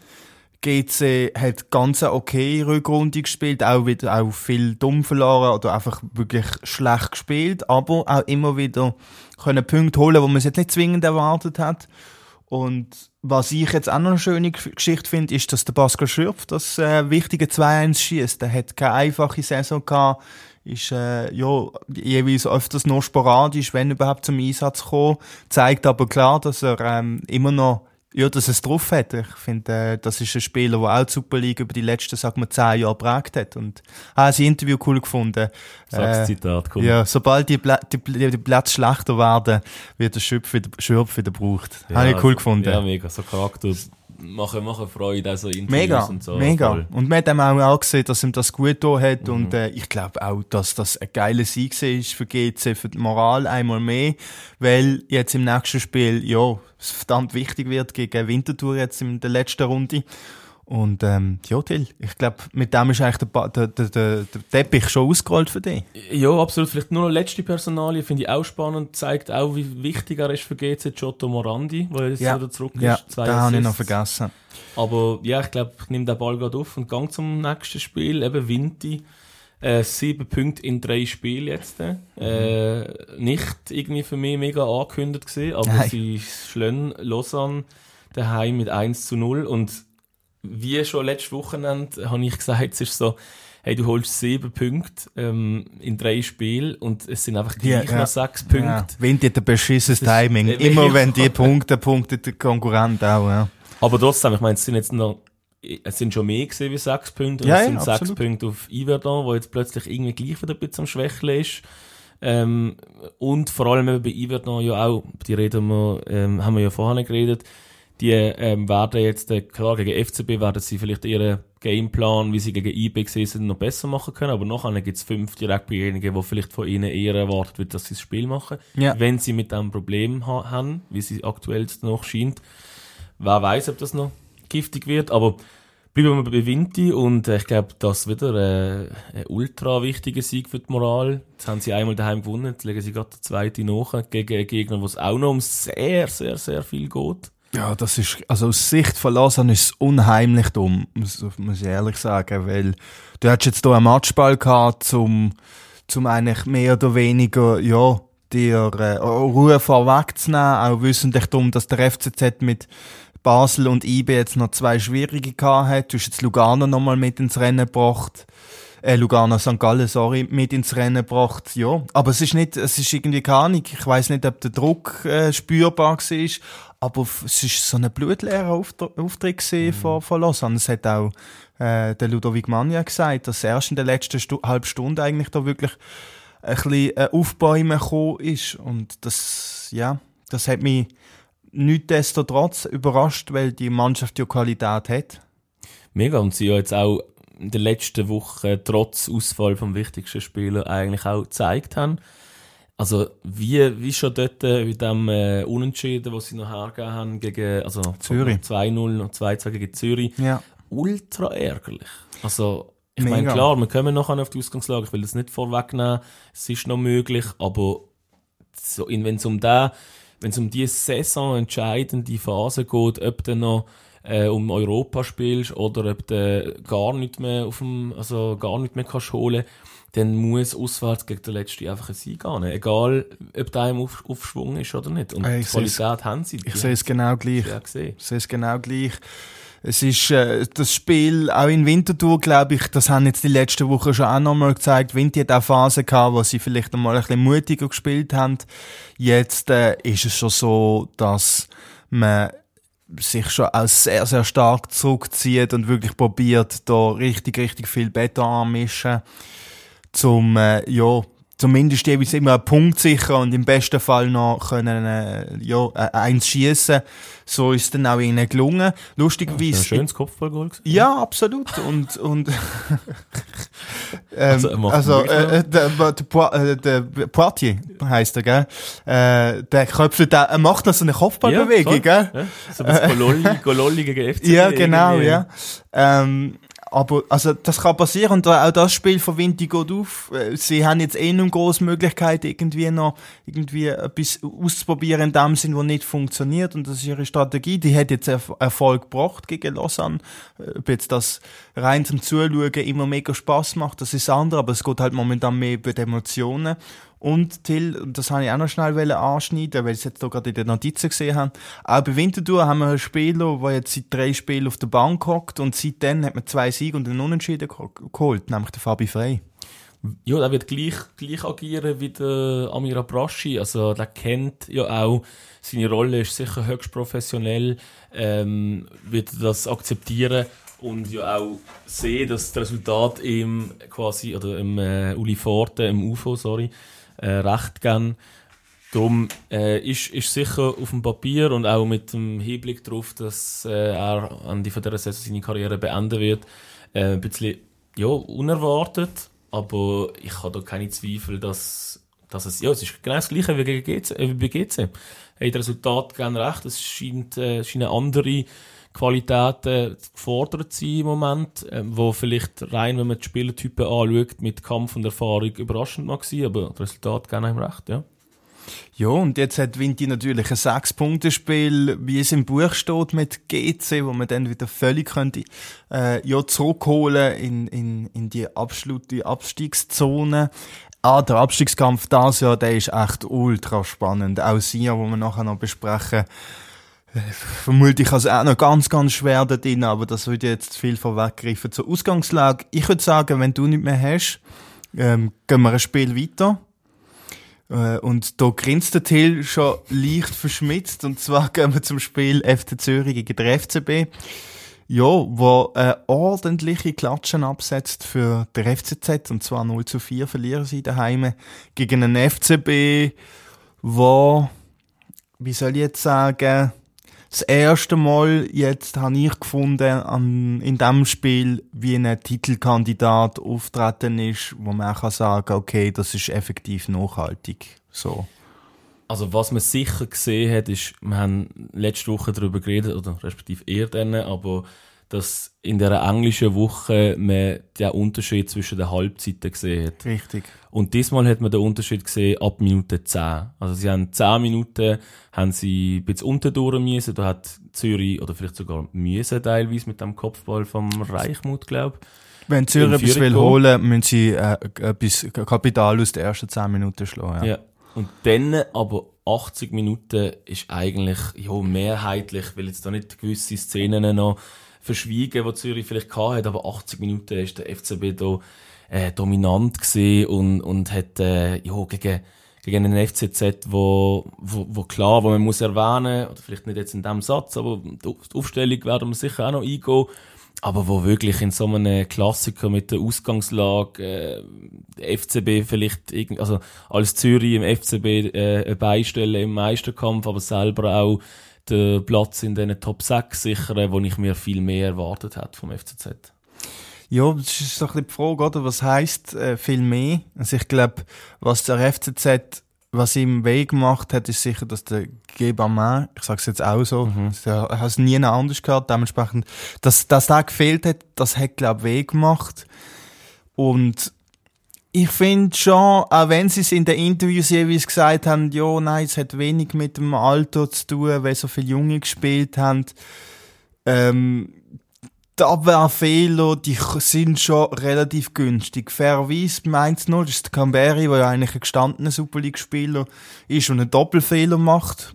GC hat ganz eine okay Rückrunde gespielt, auch viel dumm verloren oder einfach wirklich schlecht gespielt, aber auch immer wieder können Punkte holen, wo man es jetzt nicht zwingend erwartet hat. Und was ich jetzt auch noch eine schöne Geschichte finde, ist, dass der Pascal Schürpf das wichtige 2-1 schießt. Der hat keine einfache Saison gehabt, ist jeweils öfters nur sporadisch, wenn überhaupt zum Einsatz gekommen, zeigt aber klar, dass er immer noch dass es drauf hat. Ich finde, das ist ein Spieler, der auch die Super League über die letzten, 10 Jahre geprägt hat. Und habe das Interview cool gefunden. Sag's Zitat, cool. Ja, sobald die Plätze schlechter werden, wird der Schürpf wieder gebraucht. Ja, habe ich cool gefunden. Ja, mega. So Charakter machen Freude, also Interviews mega, und so. Mega. Voll. Und man hat auch gesehen, dass ihm das gut getan hat. Und ich glaube auch, dass das ein geiler Sieg ist für GC, für die Moral einmal mehr. Weil jetzt im nächsten Spiel, es verdammt wichtig wird gegen Winterthur jetzt in der letzten Runde. Und Till, ich glaube, mit dem ist eigentlich der Teppich schon ausgerollt für dich. Ja, absolut. Vielleicht nur noch letzte Personalie, finde ich auch spannend. Zeigt auch, wie wichtig er ist für GC, Giotto Morandi, der jetzt wieder zurück ist. Ja, den habe ich noch vergessen. Aber ja, ich glaube, ich nehme den Ball gerade auf und gehe zum nächsten Spiel. Eben Vinti. 7 Punkte in 3 Spielen jetzt. Nicht irgendwie für mich mega angekündigt gewesen, aber sie schlagen Lausanne daheim mit 1-0 und wie schon letztes Wochenende habe ich gesagt, es ist so, hey, du holst 7 Punkte in 3 Spielen und es sind einfach gleich noch 6 Punkte. Ja. Vinti hat ein beschissenes Timing. Immer wenn die punktet der Konkurrent auch. Ja. Aber trotzdem, ich meine, es sind schon mehr gewesen wie 6 Punkte und es sind 6 Punkte auf Yverdon, wo jetzt plötzlich irgendwie gleich wieder ein bisschen am Schwächeln ist. Und vor allem eben bei Yverdon ja auch, die haben wir ja vorhin geredet, die werden jetzt, klar, gegen FCB werden sie vielleicht ihren Gameplan, wie sie gegen IB gesehen sind, noch besser machen können, aber nachher gibt es 5 Direktbegegnungen, wo vielleicht von ihnen eher erwartet wird, dass sie das Spiel machen. Ja. Wenn sie mit diesem Problem haben, wie sie aktuell noch scheint. Wer weiß, ob das noch giftig wird, aber bleiben wir bei Vinti und ich glaube, das wieder ein ultra wichtiger Sieg für die Moral. Jetzt haben sie einmal daheim gewonnen, jetzt legen sie gerade den zweiten nach gegen einen Gegner, wo es auch noch um sehr, sehr, sehr viel geht. Ja, das ist, also aus Sicht von Lausanne ist es unheimlich dumm, muss ich ehrlich sagen, weil du hättest jetzt hier einen Matchball gehabt, zum eigentlich mehr oder weniger, dir Ruhe vorwegzunehmen, auch wissentlich darum, dass der FCZ mit Basel und IB jetzt noch 2 schwierige gehabt hat. Du hast jetzt Lugano nochmal mit ins Rennen gebracht. Lugano St. Gallen, mit ins Rennen gebracht. Ja, aber es ist irgendwie keine Ahnung. Ich weiss nicht, ob der Druck spürbar war, aber es ist so ein blutleerer Auftritt gewesen von Lausanne. Es hat auch der Ludovic Magna gesagt, dass erst in der letzten halben Stunde eigentlich da wirklich ein bisschen Aufbäumen gekommen ist. Und das hat mich nichtsdestotrotz überrascht, weil die Mannschaft ja Qualität hat. Mega, und sie ja jetzt auch in der letzten Woche trotz Ausfall vom wichtigsten Spieler eigentlich auch gezeigt haben. Also wie schon dort mit dem Unentschieden, was sie noch hergegeben haben gegen Zürich 2-0 und 2-2 gegen Zürich. Ja. Ultra ärgerlich. Also ich meine, klar, wir kommen noch auf die Ausgangslage, ich will das nicht vorwegnehmen, es ist noch möglich, aber wenn es um diese saisonentscheidende Phase geht, ob dann noch um Europa spielst oder ob du gar nicht mehr gar nicht mehr kannst holen, dann muss auswärts gegen den Letzten einfach ein Sieg gehen. Egal, ob der im Aufschwung ist oder nicht. Und die Qualität haben sie. Ich sehe es genau gleich. Es ist das Spiel, auch in Winterthur, glaube ich, das haben jetzt die letzten Wochen schon auch nochmal gezeigt. Winti hat auch Phasen gehabt, wo sie vielleicht einmal ein bisschen mutiger gespielt haben. Jetzt ist es schon so, dass man sich schon auch sehr, sehr stark zurückzieht und wirklich probiert, da richtig viel Beton anmischen, zumindest jeweils immer einen Punkt sichern und im besten Fall noch können, eins schiessen. So ist es dann auch ihnen gelungen. Lustigerweise. Ein schönes Kopfballgoal gewesen. Ja, absolut. Und der Poitier heisst er, gell? Der köpfelt er macht noch so eine Kopfballbewegung, gell? Ja, so ein Gololli gegen FCB. Ja, genau, ja. Aber, also, das kann passieren und auch das Spiel von Winti geht auf. Sie haben jetzt noch eine grosse Möglichkeit, irgendwie etwas auszuprobieren in dem Sinn, wo nicht funktioniert. Und das ist ihre Strategie. Die hat jetzt Erfolg gebracht gegen Lausanne. Ob jetzt das rein zum Zuschauen immer mega Spass macht, das ist das andere, aber es geht halt momentan mehr über die Emotionen. Und Till, und das habe ich auch noch schnell anschneiden, weil ich es jetzt hier gerade in den Notizen gesehen habe, auch bei Winterthur haben wir einen Spieler, der jetzt seit 3 Spielen auf der Bank hockt und seitdem hat man 2 Siege und einen Unentschieden geholt, nämlich der Fabi Frey. Ja, der wird gleich agieren wie der Amir Abraschi, also der kennt ja auch, seine Rolle ist sicher höchst professionell, wird das akzeptieren und ja auch sehen, dass das Resultat im Uli Forte, im UFO, recht geben. Darum ist sicher auf dem Papier und auch mit dem Hinblick darauf, dass er an Ende dieser Saison seine Karriere beenden wird, ein bisschen unerwartet, aber ich habe da keine Zweifel, dass es ist genau das Gleiche wie bei GC. Das Resultat geben recht, es scheinen andere Qualitäten gefordert sein im Moment, wo vielleicht rein, wenn man die Spielertypen anschaut, mit Kampf und Erfahrung überraschend mag sein, aber das Resultat geben einem recht, ja. Ja, und jetzt hat Winti natürlich ein 6-Punkte-Spiel, wie es im Buch steht, mit GC, wo man dann wieder völlig könnte, zurückholen in die absolute Abstiegszone. Der Abstiegskampf das Jahr, der ist echt ultra spannend. Auch Sia, wo wir nachher noch besprechen. Vermutlich also auch noch ganz, ganz schwer da drin, aber das würde jetzt viel vorweggreifen zur Ausgangslage. Ich würde sagen, wenn du nicht mehr hast, gehen wir ein Spiel weiter. Und da grinst der Till schon leicht verschmitzt. Und zwar gehen wir zum Spiel FC Zürich gegen den FCB. Ja, wo ordentliche Klatschen absetzt für den FCZ. Und zwar 0-4 verlieren sie daheim gegen einen FCB, wo, wie soll ich jetzt sagen, das erste Mal jetzt habe ich gefunden in diesem Spiel, wie ein Titelkandidat auftreten ist, wo man auch sagen kann, okay, das ist effektiv nachhaltig. So. Also was man sicher gesehen hat, ist, wir haben letzte Woche darüber geredet, oder respektive eher dann, aber dass in der englischen Woche man den Unterschied zwischen den Halbzeiten gesehen hat. Richtig. Und diesmal hat man den Unterschied gesehen ab Minute 10. Also sie haben 10 Minuten, haben sie ein bisschen unterdurch müssen. Da hat Zürich, oder vielleicht sogar müssen teilweise mit dem Kopfball vom Reichmuth, glaube ich. Wenn Zürich etwas will holen, müssen sie etwas Kapital aus den ersten 10 Minuten schlagen. Ja. Und dann aber 80 Minuten ist eigentlich mehrheitlich, weil jetzt da nicht gewisse Szenen noch verschwiegen, die Zürich vielleicht hatte, aber 80 Minuten ist der FCB da dominant gesehen und hat gegen einen FCZ, wo klar, wo man muss erwähnen, oder vielleicht nicht jetzt in diesem Satz, aber die Aufstellung werden wir sicher auch noch eingehen, aber wo wirklich in so einem Klassiker mit der Ausgangslage der FCB vielleicht als Zürich im FCB beistellen im Meisterkampf, aber selber auch den Platz in diesen Top 6 sichern, wo ich mir viel mehr erwartet hätte vom FCZ. Ja, das ist so ein bisschen die Frage, oder? Was heisst viel mehr? Also ich glaube, was der FCZ, was ihm Weg gemacht hat, ist sicher, dass der Gebamin, ich sag's jetzt auch so, der hat es nie anders gehabt, dementsprechend, dass der gefehlt hat, das hat, glaube ich, Weg gemacht. Und ich finde schon, auch wenn sie es in den Interviews jeweils gesagt haben, ja, nein, es hat wenig mit dem Alter zu tun, weil so viele Junge gespielt haben, Die Abwehrfehler, die sind schon relativ günstig. Fairerweise beim 1-0 ist der Camberi, der ja eigentlich ein gestandener Super League-Spieler ist und einen Doppelfehler macht,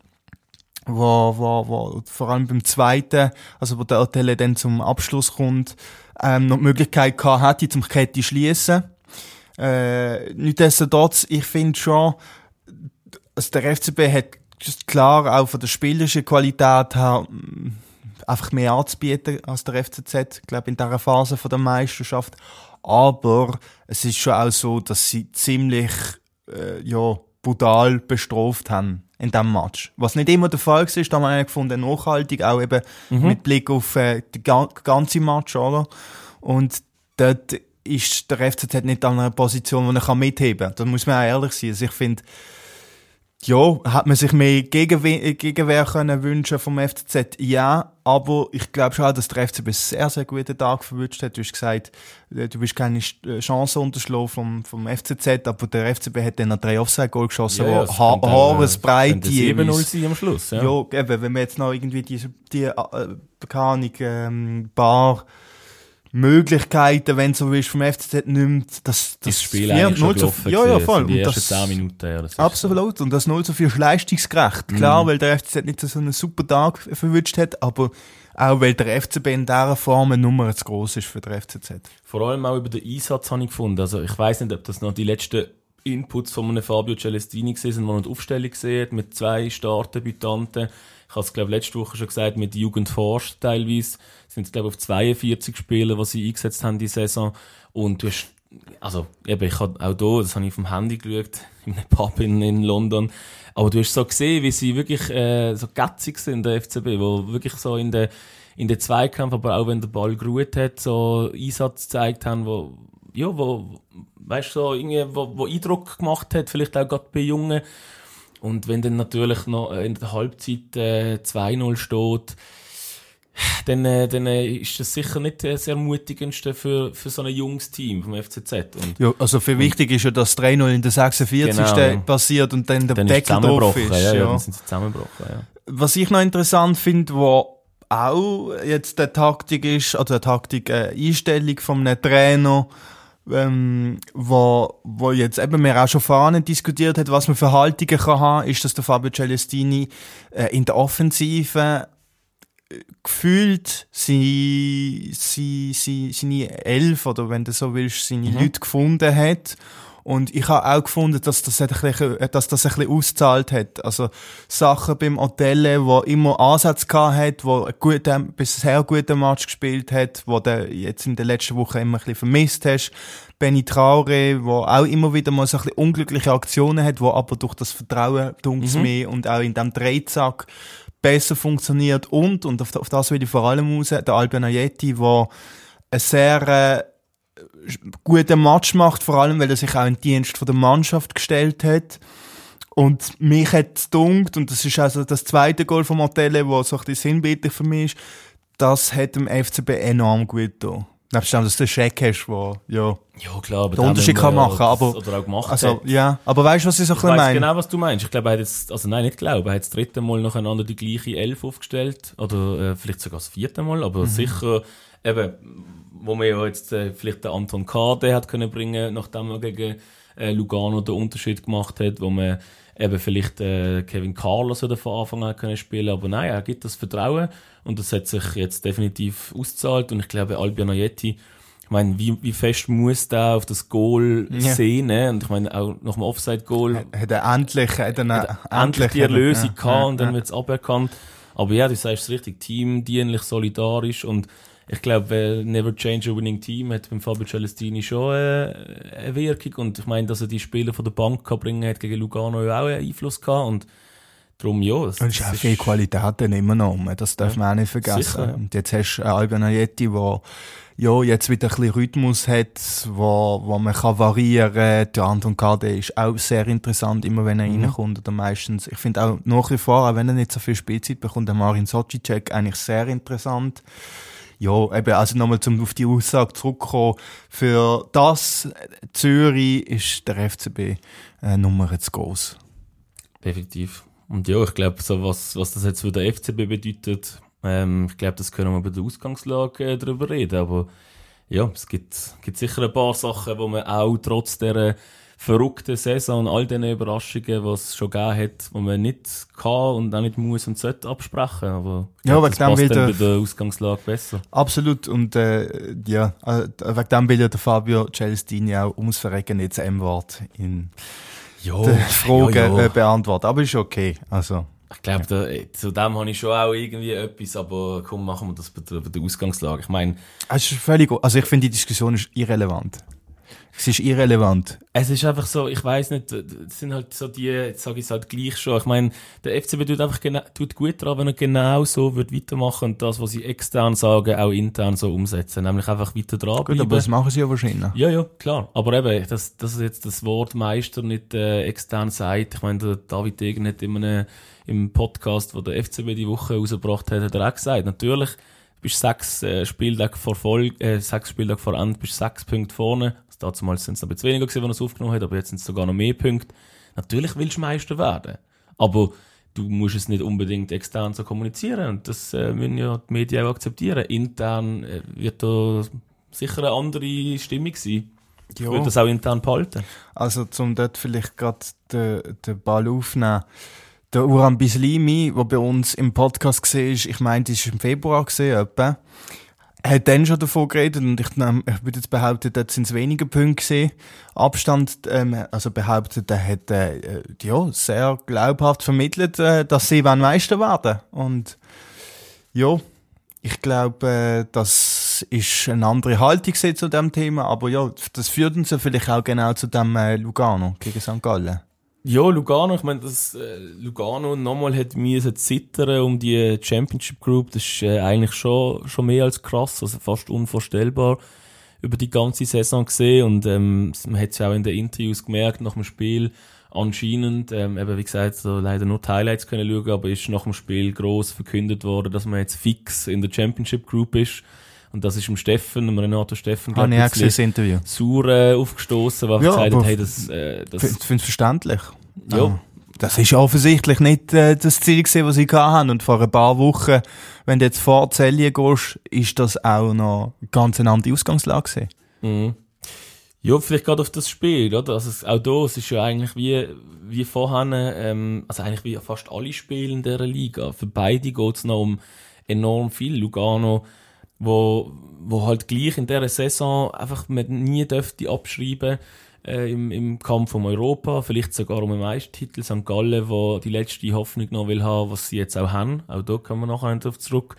wo vor allem beim zweiten, also wo der Otelle dann zum Abschluss kommt, noch die Möglichkeit gehabt hätte, zum Kette schließen. Nichtsdestotrotz, ich finde schon, also der FCB hat klar auch von der spielerischen Qualität her einfach mehr anzubieten als der FCZ, ich glaube in dieser Phase von der Meisterschaft. Aber es ist schon auch so, dass sie ziemlich brutal bestraft haben in diesem Match. Was nicht immer der Fall war, da haben wir gefunden, nachhaltig, auch eben mit Blick auf die ganze Match, oder? Und dort ist der FCZ nicht an einer Position, wo er mitheben kann. Da muss man auch ehrlich sein. Also ich finde, ja, hat man sich mehr Gegenwehr können wünschen vom FCZ? Ja, aber ich glaube schon, dass der FCB einen sehr, sehr guten Tag verwünscht hat. Du hast gesagt, du bist keine Chance unterschlagen vom FCZ, aber der FCB hat dann noch 3 Offside-Goal geschossen, ja, wo Haaresbreite 7-0 sein am Schluss, ja. Ja, eben, wenn man jetzt noch irgendwie paar Möglichkeiten, wenn so willst, vom FCZ nimmt, das Spiel eigentlich schon gelaufen. Ja, voll. Die ersten 10 Minuten, ja. Absolut. Und das 0-4 ist leistungsgerecht. Klar, weil der FCZ nicht so einen super Tag verwünscht hat, aber auch weil der FCB in dieser Form eine Nummer zu gross ist für den FCZ. Vor allem auch über den Einsatz habe ich gefunden. Also ich weiss nicht, ob das noch die letzten Inputs von einem Fabio Celestini gesehen sind, wo man die Aufstellung sieht, mit 2 Startdebütanten. Ich habe es, glaube letzte Woche schon gesagt, mit Jugend forscht teilweise. Sind es, glaube auf 42 Spieler, die sie eingesetzt haben die Saison. Und du hast, also, eben, ich habe auch da, das habe ich vom Handy geschaut, in einem Pub in London. Aber du hast so gesehen, wie sie wirklich, so gätzig sind, der FCB, wo wirklich so in den Zweikampf, aber auch wenn der Ball geruht hat, so Einsatz gezeigt haben, weißt du, so irgendwie, wo Eindruck gemacht hat, vielleicht auch gerade bei Jungen. Und wenn dann natürlich noch in der Halbzeit 2-0 steht, dann ist das sicher nicht das Ermutigendste für so ein junges Team vom FCZ. Und ja, also für wichtig ist ja, dass 3-0 in der 46. Genau, passiert und dann der dann Deckel drauf ist. Ja, dann sind sie zusammengebrochen. Ja. Was ich noch interessant finde, wo auch jetzt die Taktik ist, oder die Einstellung von einem Trainer, wo jetzt eben wir auch schon vorhin diskutiert hat, was man für Haltungen kann haben, ist, dass der Fabio Celestini in der Offensive gefühlt seine 11 oder wenn du so willst, seine Leute gefunden hat. Und ich habe auch gefunden, dass das ein bisschen ausgezahlt hat. Also Sachen beim Otelle, wo immer Ansätze gehabt hat, wo bisher guten Match gespielt hat, wo du jetzt in der letzten Woche immer ein bisschen vermisst hast. Benny Traore, wo auch immer wieder mal so ein bisschen unglückliche Aktionen hat, wo aber durch das Vertrauen mehr und auch in diesem Dreizack besser funktioniert. Und auf das will ich vor allem raus, der Albion Ajeti, der ein sehr guten Match macht, vor allem, weil er sich auch in den Dienst von der Mannschaft gestellt hat. Und mich hat es gedunkt, und das ist also das zweite Goal vom Otelle, wo so ein bisschen sinnbildlich für mich ist, das hat dem FCB enorm gut getan. Nebst dem, dass du den Scheck hast, der ja, klar, aber den Unterschied kann machen, aber oder auch gemacht also, hat. ja, aber weißt du, was ich so ein Ich bisschen weiss meine? genau, was du meinst. Ich glaube, er hat jetzt, also nein, nicht glaube, er hat das 3. Mal nacheinander die gleiche 11 aufgestellt, oder vielleicht sogar das 4. Mal, aber sicher, eben, wo man ja jetzt vielleicht den Anton Kade hat können bringen, nachdem er gegen Lugano den Unterschied gemacht hat, wo man eben vielleicht Kevin Carlos oder von Anfang an können spielen, aber nein, er gibt das Vertrauen und das hat sich jetzt definitiv ausgezahlt und ich glaube, Albion Ajeti, ich meine, wie fest muss der auf das Goal sehen, ne? Und ich meine, auch nach dem Offside-Goal hat er endlich die Erlösung gehabt und dann wird es aberkannt. Aber ja, du sagst es richtig, teamdienlich, solidarisch und ich glaube, Never Change a Winning Team hat beim Fabio Celestini schon eine Wirkung und ich meine, dass er die Spieler von der Bank kann bringen hat gegen Lugano ja auch einen Einfluss gehabt und darum ja. Und es ist auch viel Qualität immer noch, das darf man auch nicht vergessen. Sicher. Und jetzt hast du Albion Ajeti, der ja jetzt wieder ein bisschen Rhythmus hat, wo man kann variieren kann. Der Anton Kade ist auch sehr interessant, immer wenn er reinkommt oder meistens. Ich finde auch nach wie vor, auch wenn er nicht so viel Spielzeit bekommt, der Marin Socicek eigentlich sehr interessant. Ja, eben, also nochmal auf die Aussage zurückkommen. Für das Zürich ist der FCB Nummer zu gross. Definitiv. Und ja, ich glaube, so was das jetzt für den FCB bedeutet, Ich glaube, das können wir bei der Ausgangslage darüber reden, aber ja, es gibt sicher ein paar Sachen, wo man auch trotz dieser verrückten Saison und all diesen Überraschungen, die es schon gegeben hat, wo man nicht kann und auch nicht muss und sollte absprechen. Aber ich glaub, das passt dann bei der Ausgangslage besser. Absolut. Und wegen dem will ja der Fabio Celestini auch ums Verrecken jetzt M-Wort in der Frage beantworten. Aber ist okay. Also, ich glaube, zu dem habe ich schon auch irgendwie etwas, aber komm, machen wir das bei der Ausgangslage. Ich meine... ich finde, die Diskussion ist irrelevant. Es ist irrelevant. Es ist einfach so, ich weiss nicht, das sind halt so die, jetzt sage ich es halt gleich schon, ich meine, der FCB tut gut daran, wenn er genau so wird weitermachen und das, was sie extern sagen, auch intern so umsetzen, nämlich einfach weiter dranbleiben. Gut, aber das machen sie ja wahrscheinlich. Ja, klar, aber eben, dass jetzt das Wort Meister nicht extern sagt, ich meine, der David Degen hat im Podcast, wo der FCB die Woche rausgebracht hat er auch gesagt, natürlich, bist 6 Spieltage vor Ende, bist 6 Punkte vorne. Damals sind es ein bisschen weniger gewesen, wenn er es aufgenommen hat, aber jetzt sind es sogar noch mehr Punkte. Natürlich willst du Meister werden, aber du musst es nicht unbedingt extern so kommunizieren und das müssen ja die Medien auch akzeptieren. Intern wird da sicher eine andere Stimmung sein. Ich würde das auch intern behalten. Also, um dort vielleicht gerade den Ball aufzunehmen. Der Uran Bislimi, der bei uns im Podcast war, ich meine, das war im Februar etwa. Er hat dann schon davon geredet und ich würde jetzt behaupten, dort sind es weniger Punkte gewesen. Abstand, behauptet, er hat sehr glaubhaft vermittelt, dass sie Meister werden. Und ja, ich glaube, das ist eine andere Haltung zu diesem Thema, aber ja, das führt uns ja vielleicht auch genau zu dem Lugano gegen St. Gallen. Ja, Lugano, ich meine, Lugano nochmal hat müssen zittern um die Championship Group, das ist eigentlich schon mehr als krass, also fast unvorstellbar über die ganze Saison gesehen und man hat es ja auch in den Interviews gemerkt nach dem Spiel, anscheinend, eben wie gesagt, so leider nur die Highlights können schauen, aber ist nach dem Spiel gross verkündet worden, dass man jetzt fix in der Championship Group ist. Und das ist dem Renato Steffen, glaube ich, das Interview sauer aufgestoßen, weil er gesagt hat, hey, das ich finde es verständlich. Ja. Das ist offensichtlich nicht das Ziel gewesen, was sie hatten. Und vor ein paar Wochen, wenn du jetzt vor Zellien gehst, ist das auch noch eine ganz andere Ausgangslage gewesen. Mhm. Ja, vielleicht gerade auf das Spiel, oder? Also auch da, es ist ja eigentlich wie vorhin, also eigentlich wie fast alle Spiele in dieser Liga. Für beide geht es noch um enorm viel. Lugano, wo halt gleich in dieser Saison einfach man nie dürfte abschreiben im Kampf um Europa, vielleicht sogar um den Meistertitel. St. Gallen, wo die letzte Hoffnung noch will haben, was sie jetzt auch haben. Auch da kommen wir nachher darauf zurück,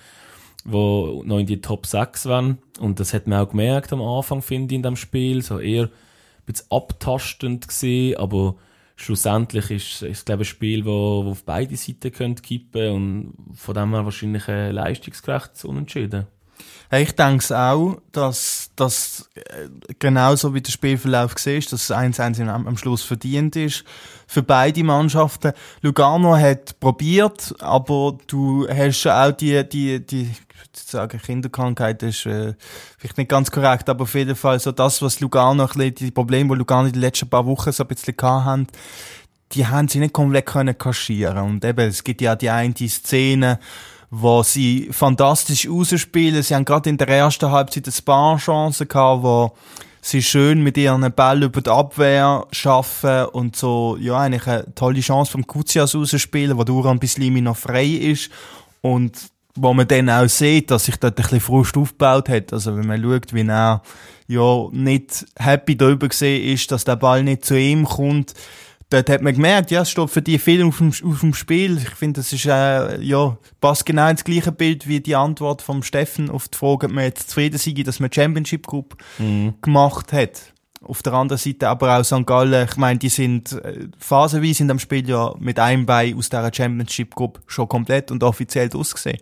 wo noch in die Top 6 waren. Und das hat man auch gemerkt am Anfang, finde ich, in dem Spiel. So eher ein bisschen abtastend gewesen, aber schlussendlich ist es, glaube ich, ein Spiel, wo auf beide Seiten kippen könnte und von dem her wahrscheinlich ein leistungsgerechtes Unentschieden. Ich denke auch, dass das genauso wie der Spielverlauf war, dass das 1-1 am Schluss verdient ist. Für beide Mannschaften. Lugano hat probiert, aber du hast schon auch die ich würde sagen, Kinderkrankheit ist vielleicht nicht ganz korrekt, aber auf jeden Fall so das, was Lugano, die Probleme, die Lugano in den letzten paar Wochen so ein bisschen hatten, die haben sie nicht komplett kaschieren. Und eben, es gibt ja die eine Szene, wo sie fantastisch rausspielen. Sie haben gerade in der ersten Halbzeit ein paar Chancen gehabt, wo sie schön mit ihren Bällen über die Abwehr schaffen und so, ja, eigentlich eine tolle Chance vom Kuzias rausspielen, wo Uran Bislimi noch frei ist und wo man dann auch sieht, dass sich dort ein bisschen Frust aufgebaut hat. Also wenn man schaut, wie er ja nicht happy darüber gesehen ist, dass der Ball nicht zu ihm kommt, dort hat man gemerkt, ja, es steht für die viel auf dem Spiel. Ich finde, das ist, passt genau ins gleiche Bild wie die Antwort vom Steffen auf die Frage, ob man jetzt zufrieden sei, dass man Championship Group gemacht hat. Auf der anderen Seite aber auch St. Gallen, ich meine, die sind phasenweise in dem Spiel ja mit einem Bein aus dieser Championship Group schon komplett und offiziell ausgesehen.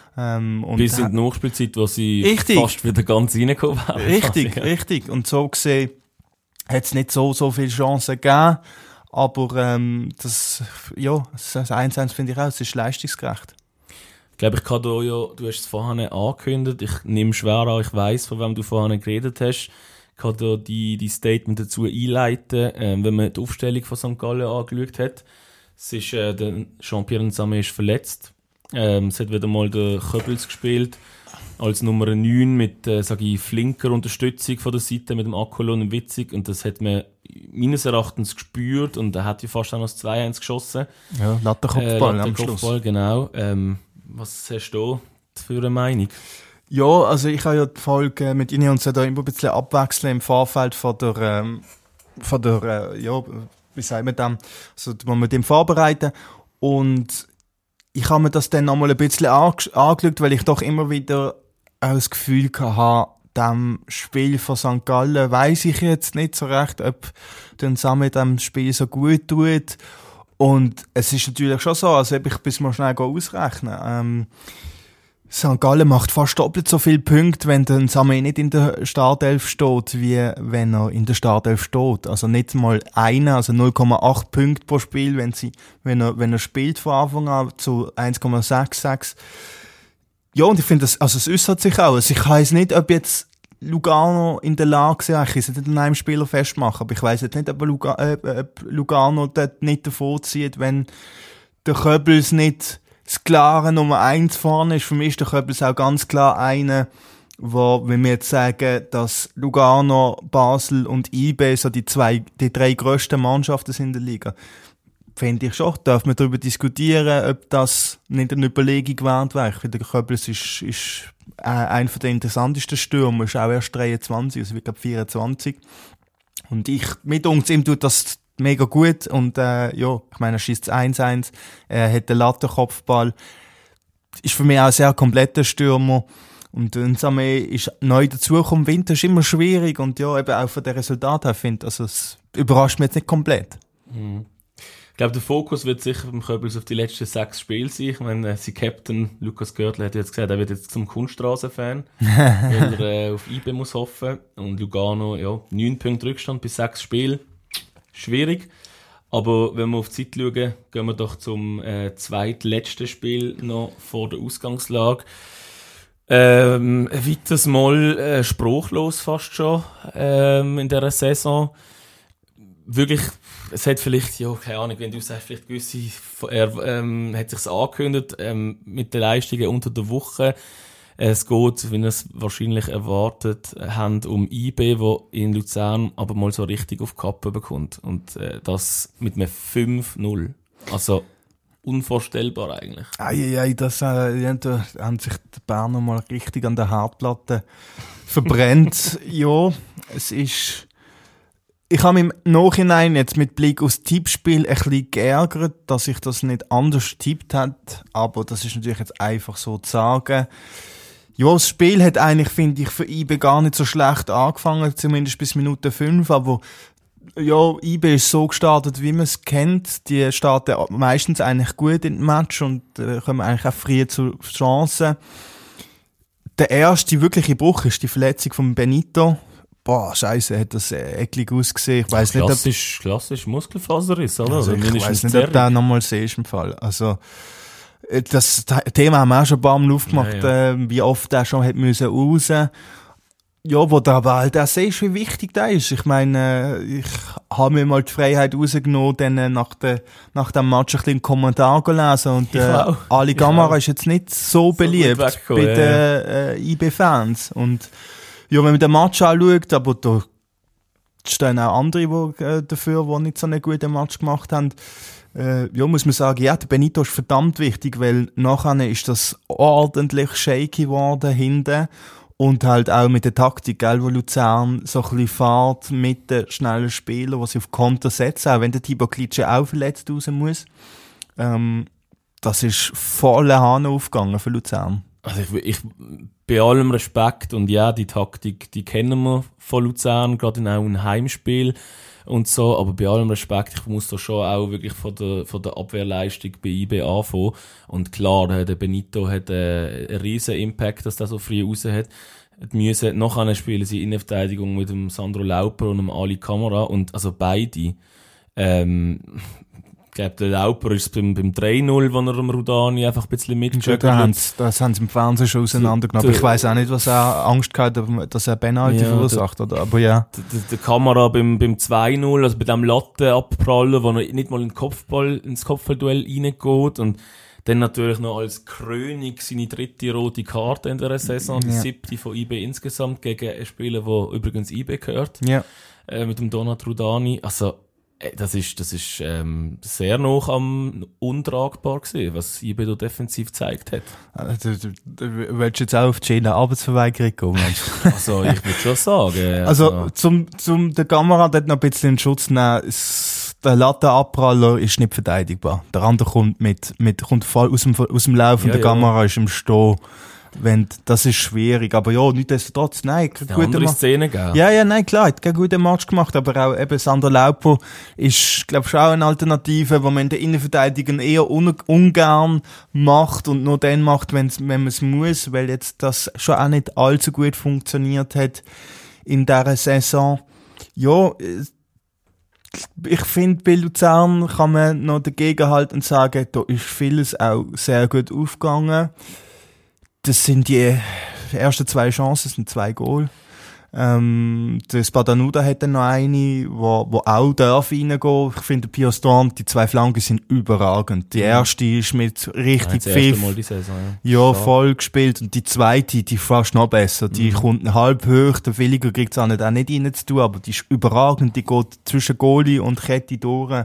Bis in die Nachspielzeit, wo sie fast wieder ganz reingekommen haben. Richtig. Und so gesehen hat es nicht so viele Chancen gegeben. Aber das 1-1 finde ich auch, es ist leistungsgerecht. Ich glaube, ich kann da ja, du hast es vorhin angekündigt, ich nehme schwer an, ich weiss, von wem du vorhin geredet hast. Ich kann da die Statement dazu einleiten, wenn man die Aufstellung von St. Gallen angeschaut hat. Es ist, der Jean-Pierre Nsame ist verletzt. Es hat wieder mal der Köbels gespielt, als Nummer 9 mit, sage ich, flinker Unterstützung von der Seite mit dem Akkulon und Witzig. Und das hat man meines Erachtens gespürt und er hat ja fast auch noch das 2-1 geschossen. Ja, Lattenkopfball am Schluss. Genau. Was hast du für eine Meinung? Ja, also ich habe ja die Folge mit Ihnen uns ja da immer ein bisschen abwechseln im Vorfeld von der ja, wie sagen wir das, also wo wir dem vorbereiten. Und ich habe mir das dann nochmal ein bisschen angeschaut, weil ich doch immer wieder auch das Gefühl hatte, dem Spiel von St. Gallen weiss ich jetzt nicht so recht, ob den Samen dem Spiel so gut tut. Und es ist natürlich schon so, also ich bis mal schnell ausrechnen. St. Gallen macht fast doppelt so viele Punkte, wenn der Samen nicht in der Startelf steht, wie wenn er in der Startelf steht. Also nicht mal also 0,8 Punkte pro Spiel, wenn er spielt von Anfang an, zu 1,66. Ja, und ich finde, es äußert sich auch. Also ich weiss nicht, ob jetzt Lugano in der Lage ist, ich kann es nicht an einem Spieler festmachen, aber ich weiss jetzt nicht, ob Lugano dort nicht davor zieht, wenn der Köbels nicht das klare Nummer 1 vorne ist. Für mich ist der Köbels auch ganz klar einer, wenn wir jetzt sagen, dass Lugano, Basel und IB so die drei grössten Mannschaften sind in der Liga, finde ich schon, darf man darüber diskutieren, ob das nicht eine Überlegung wert wäre. Ich finde, der Köbels ist einer der interessantesten Stürmer, ist auch erst 23, also ich glaube 24. Und mit uns ihm tut das mega gut und ja, ich meine, er schießt 1-1, er hat den Lattenkopfball, ist für mich auch ein sehr kompletter Stürmer und Nsame ist neu dazugekommen. Winter ist immer schwierig und ja, eben auch von den Resultaten her finde, also es überrascht mich jetzt nicht komplett. Ich glaube, der Fokus wird sicher beim Köbels auf die letzten 6 Spiele sein. Ich meine, sein Captain Lukas Görtl hat jetzt gesagt, er wird jetzt zum Kunststraße-Fan, weil er auf IB muss hoffen. Und Lugano, ja, 9 Punkte Rückstand bis 6 Spiele. Schwierig. Aber wenn wir auf die Zeit schauen, gehen wir doch zum zweitletzten Spiel noch vor der Ausgangslage. Ein weiteres Mal spruchlos fast schon in dieser Saison. Wirklich, es hat vielleicht, ja, keine Ahnung, wenn du sagst, vielleicht gewisse, er hat sich's angekündigt mit den Leistungen unter der Woche. Es geht, wie ihr es wahrscheinlich erwartet habt, um IB, wo in Luzern aber mal so richtig auf die Kappe bekommt. Und das mit einem 5-0. Also unvorstellbar eigentlich. Das haben sich die Berner mal richtig an der Herdplatte verbrennt. Ja, es ist... Ich habe mich im Nachhinein jetzt mit Blick aufs Tippspiel ein bisschen geärgert, dass ich das nicht anders getippt habe. Aber das ist natürlich jetzt einfach so zu sagen. Ja, das Spiel hat eigentlich, finde ich, für IB gar nicht so schlecht angefangen, zumindest bis Minute 5. Aber ja, IB ist so gestartet, wie man es kennt. Die starten meistens eigentlich gut in den Match und kommen eigentlich auch früh zu Chancen. Der erste wirkliche Bruch ist die Verletzung von Benito. Boah, Scheiße, hat das eklig ausgesehen. Ich weiss nicht, ob... Klassisch Muskelfaserriss, oder? Also ich weiss nicht, ob der nochmal siehst im Fall. Also, das Thema haben wir auch schon ein paar Mal aufgemacht, ja. Wie oft der schon hat müssen raus. Ja, wo du aber halt auch siehst, wie wichtig der ist. Ich meine, ich habe mir mal die Freiheit rausgenommen, dann nach dem Match ein bisschen einen Kommentar gelesen und Ali Gamara ist jetzt nicht so beliebt bei den IB-Fans. Und ja, wenn man den Match anschaut, aber da stehen auch andere die nicht so einen guten Match gemacht haben, ja, muss man sagen, ja, der Benito ist verdammt wichtig, weil nachher ist das ordentlich shaky geworden hinten und halt auch mit der Taktik, gell, wo Luzern so ein bisschen fährt mit den schnellen Spielern, die sie auf Konter setzen, auch wenn der Thibaut Klitsche auch verletzt raus muss. Das ist voller Hahn aufgegangen für Luzern. Also ich bei allem Respekt und ja, die Taktik, die kennen wir von Luzern, gerade in einem Heimspiel und so, aber bei allem Respekt, ich muss da schon auch wirklich von der Abwehrleistung bei IB anfangen. Und klar, der Benito hat einen riesen Impact, dass der so früh raus hat. Nachher spielen sie Innenverteidigung mit dem Sandro Lauper und dem Ali Kamara und also beide. Ich glaube, der Lauper ist beim 3-0, wo er am Rudani einfach ein bisschen mitgeschickt hat. Das haben sie im Fernsehen schon auseinandergenommen. Ich weiss auch nicht, was er Angst gehabt hat, dass er Penalty verursacht. Aber ja. Der Kamera beim 2-0, also bei dem Lattenabprallen, wo er nicht mal ins Kopfballduell reingeht. Und Dann natürlich noch als Krönung seine 3. rote Karte in der Saison, die 7. von IB insgesamt, gegen einen Spieler, der übrigens IB gehört. Ja. Mit dem Donat Rudani. Also, das ist sehr noch am untragbar gewesen, was IB da defensiv gezeigt hat. Du willst jetzt auch auf die Schäden Arbeitsverweigerung kommen? Also, ich würde schon sagen. Also, der Kamera dort noch ein bisschen in Schutz nehmen, der Lattenabpraller ist nicht verteidigbar. Der andere kommt voll aus dem Lauf und der Kamera ist im Stehen. Das ist schwierig, aber ja, nichtsdestotrotz, nein, gute Szene gegeben. Ja, nein, klar, hat keinen guten Match gemacht, aber auch eben Sandro Laupo ist, glaube ich, auch eine Alternative, wo man in der Innenverteidigung eher ungern macht und nur dann macht, wenn man es muss, weil jetzt das schon auch nicht allzu gut funktioniert hat in dieser Saison. Ja, ich finde, bei Luzern kann man noch dagegenhalten und sagen, da ist vieles auch sehr gut aufgegangen. Das sind die ersten 2 Chancen, das sind 2 Goal. Der Spadanuda hat dann noch eine, wo auch darf reingehen. Ich finde, Pio Storm, die 2 Flanken sind überragend. Die erste ist mit richtig Pfiff. Ja, voll gespielt. Und die zweite, die fast noch besser. Die kommt halb hoch. Der Williger kriegt es auch nicht rein zu tun, aber die ist überragend. Die geht zwischen Goalie und Kette durch.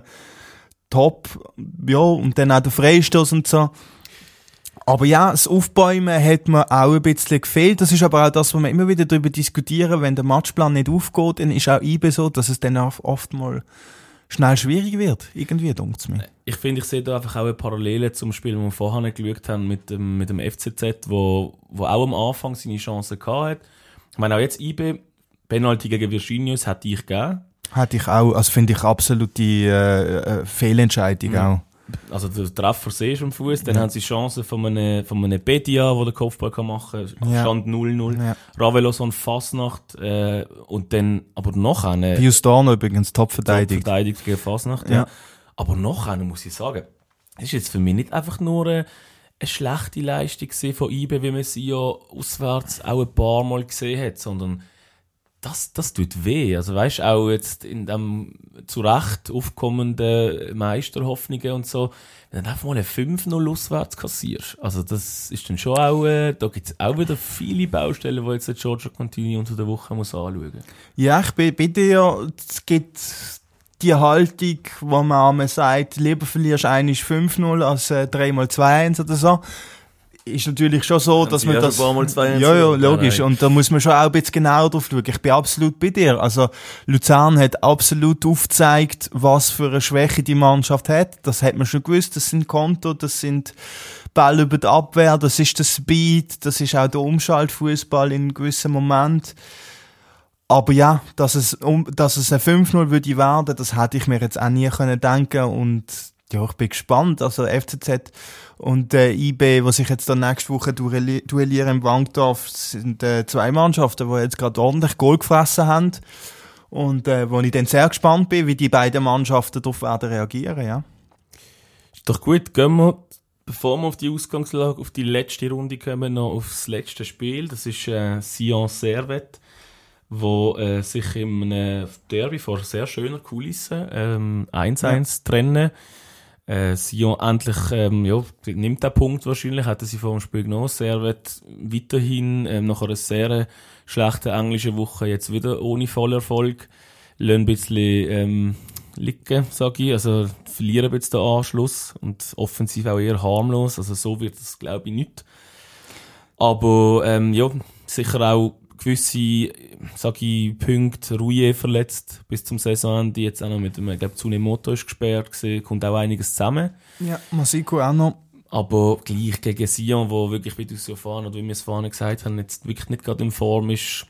Top. Ja, und dann auch der Freistoß und so. Aber ja, das Aufbäumen hat mir auch ein bisschen gefehlt. Das ist aber auch das, was wir immer wieder darüber diskutieren. Wenn der Matchplan nicht aufgeht, dann ist auch IB so, dass es dann oft mal schnell schwierig wird. Irgendwie, denkt es mir. Ich finde, ich sehe da einfach auch eine Parallele zum Spiel, das wir vorher geschaut haben mit dem FCZ, wo auch am Anfang seine Chancen hatte. Ich meine, auch jetzt IB, Penalty gegen Virginius hätte ich gegeben. Hätte ich auch, also finde ich absolute Fehlentscheidung auch. Also der Treffer siehst am Fuß, dann haben sie Chancen von einem Bedia, der den Kopfball machen kann. Stand 0-0. Ja. Raveloson Fasnacht und dann aber noch eine. Pius Dorno übrigens top verteidigt gegen Fasnacht. Ja. Aber noch eine muss ich sagen. Das ist jetzt für mich nicht einfach nur eine schlechte Leistung von IB, wie man sie ja auswärts auch ein paar Mal gesehen hat, sondern das tut weh. Also weißt du, auch jetzt in dem zu Recht aufkommenden Meisterhoffnungen und so, wenn du einfach mal eine 5-0 auswärts kassierst. Also das ist dann schon auch, da gibt es auch wieder viele Baustellen, die jetzt der Giorgio Contini unter der Woche muss anschauen. Ja, ich bin bei dir. Es gibt die Haltung, wo man sagt, lieber verlierst du 5-0 als 3x2-1 oder so. Ist natürlich schon so, dass man das... Ja, logisch. Und da muss man schon auch ein bisschen genauer drauf schauen. Ich bin absolut bei dir. Also, Luzern hat absolut aufgezeigt, was für eine Schwäche die Mannschaft hat. Das hat man schon gewusst. Das sind Konto, das sind Ball über die Abwehr, das ist der Speed, das ist auch der Umschaltfußball in gewissen Momenten. Aber ja, dass es ein 5-0 würde werden, das hätte ich mir jetzt auch nie denken können. Und ja, ich bin gespannt. Also FCZ und IB, die sich jetzt dann nächste Woche duellieren im Wankdorf, sind 2 Mannschaften, die jetzt gerade ordentlich Goal gefressen haben. Und wo ich dann sehr gespannt bin, wie die beiden Mannschaften darauf werden reagieren, ja. Ist doch gut, gehen wir, bevor wir auf die Ausgangslage, auf die letzte Runde kommen, noch aufs letzte Spiel. Das ist Sion Servette, wo sich in einem Derby vor sehr schöner Kulisse 1-1 trennen. Sion endlich nimmt den Punkt wahrscheinlich, hätten sie vor dem Spiel genommen. Servette weiterhin nach einer sehr schlechten englischen Woche jetzt wieder ohne Vollerfolg. Lassen ein bisschen liegen, sage ich. Also verlieren ein bisschen den Anschluss und offensiv auch eher harmlos. Also so wird es, glaube ich, nicht. Aber sicher auch gewisse, sage ich, Punkte. Rouillet verletzt bis zum Saisonende. Jetzt auch noch mit dem, ich glaube, Tsunemoto ist gesperrt gewesen. Kommt auch einiges zusammen. Ja, Masiko auch noch. Aber gleich gegen Sion, wo wirklich, wie du es ja vorhin, oder wie wir es vorhin gesagt haben, jetzt wirklich nicht gerade in Form ist.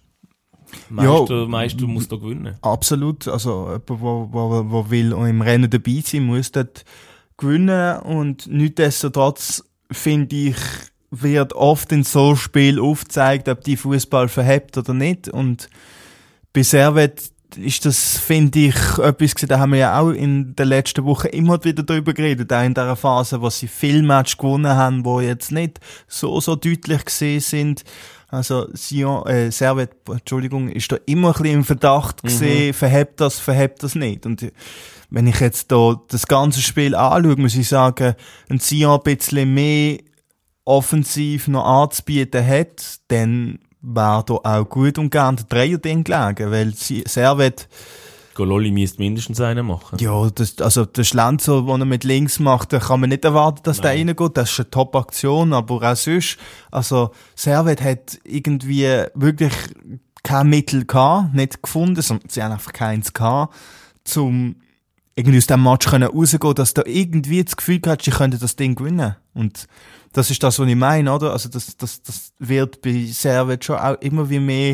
Meister muss da gewinnen. Absolut. Also, jemand, wo will im Rennen dabei sein, muss dort gewinnen. Und nichtsdestotrotz, finde ich, wird oft in so Spiel aufgezeigt, ob die Fußball verhebt oder nicht. Und bei Servette ist das, finde ich, etwas gewesen, da haben wir ja auch in den letzten Wochen immer wieder darüber geredet, auch in dieser Phase, wo sie viele Matches gewonnen haben, die jetzt nicht so deutlich gesehen sind. Also Servette, Entschuldigung, ist da immer ein bisschen im Verdacht gesehen, verhebt das nicht. Und wenn ich jetzt da das ganze Spiel anschaue, muss ich sagen, ein Sion ein bisschen mehr offensiv noch anzubieten hat, dann wäre da auch gut und gern der Dreier-Ding gelegen, weil Servette... Gololi müsste mindestens einen machen. Ja, also der Schlenzer, den er mit links macht, da kann man nicht erwarten, dass der reingeht. Das ist eine Top-Aktion, aber auch sonst, also Servette hat irgendwie wirklich kein Mittel gehabt, nicht gefunden, sondern sie haben einfach keins gehabt, um irgendwie aus dem Match rausgehen, dass da irgendwie das Gefühl hat, sie könnten das Ding gewinnen. Und das ist das, was ich meine, oder? Also das wird bei Servette schon auch immer wie mehr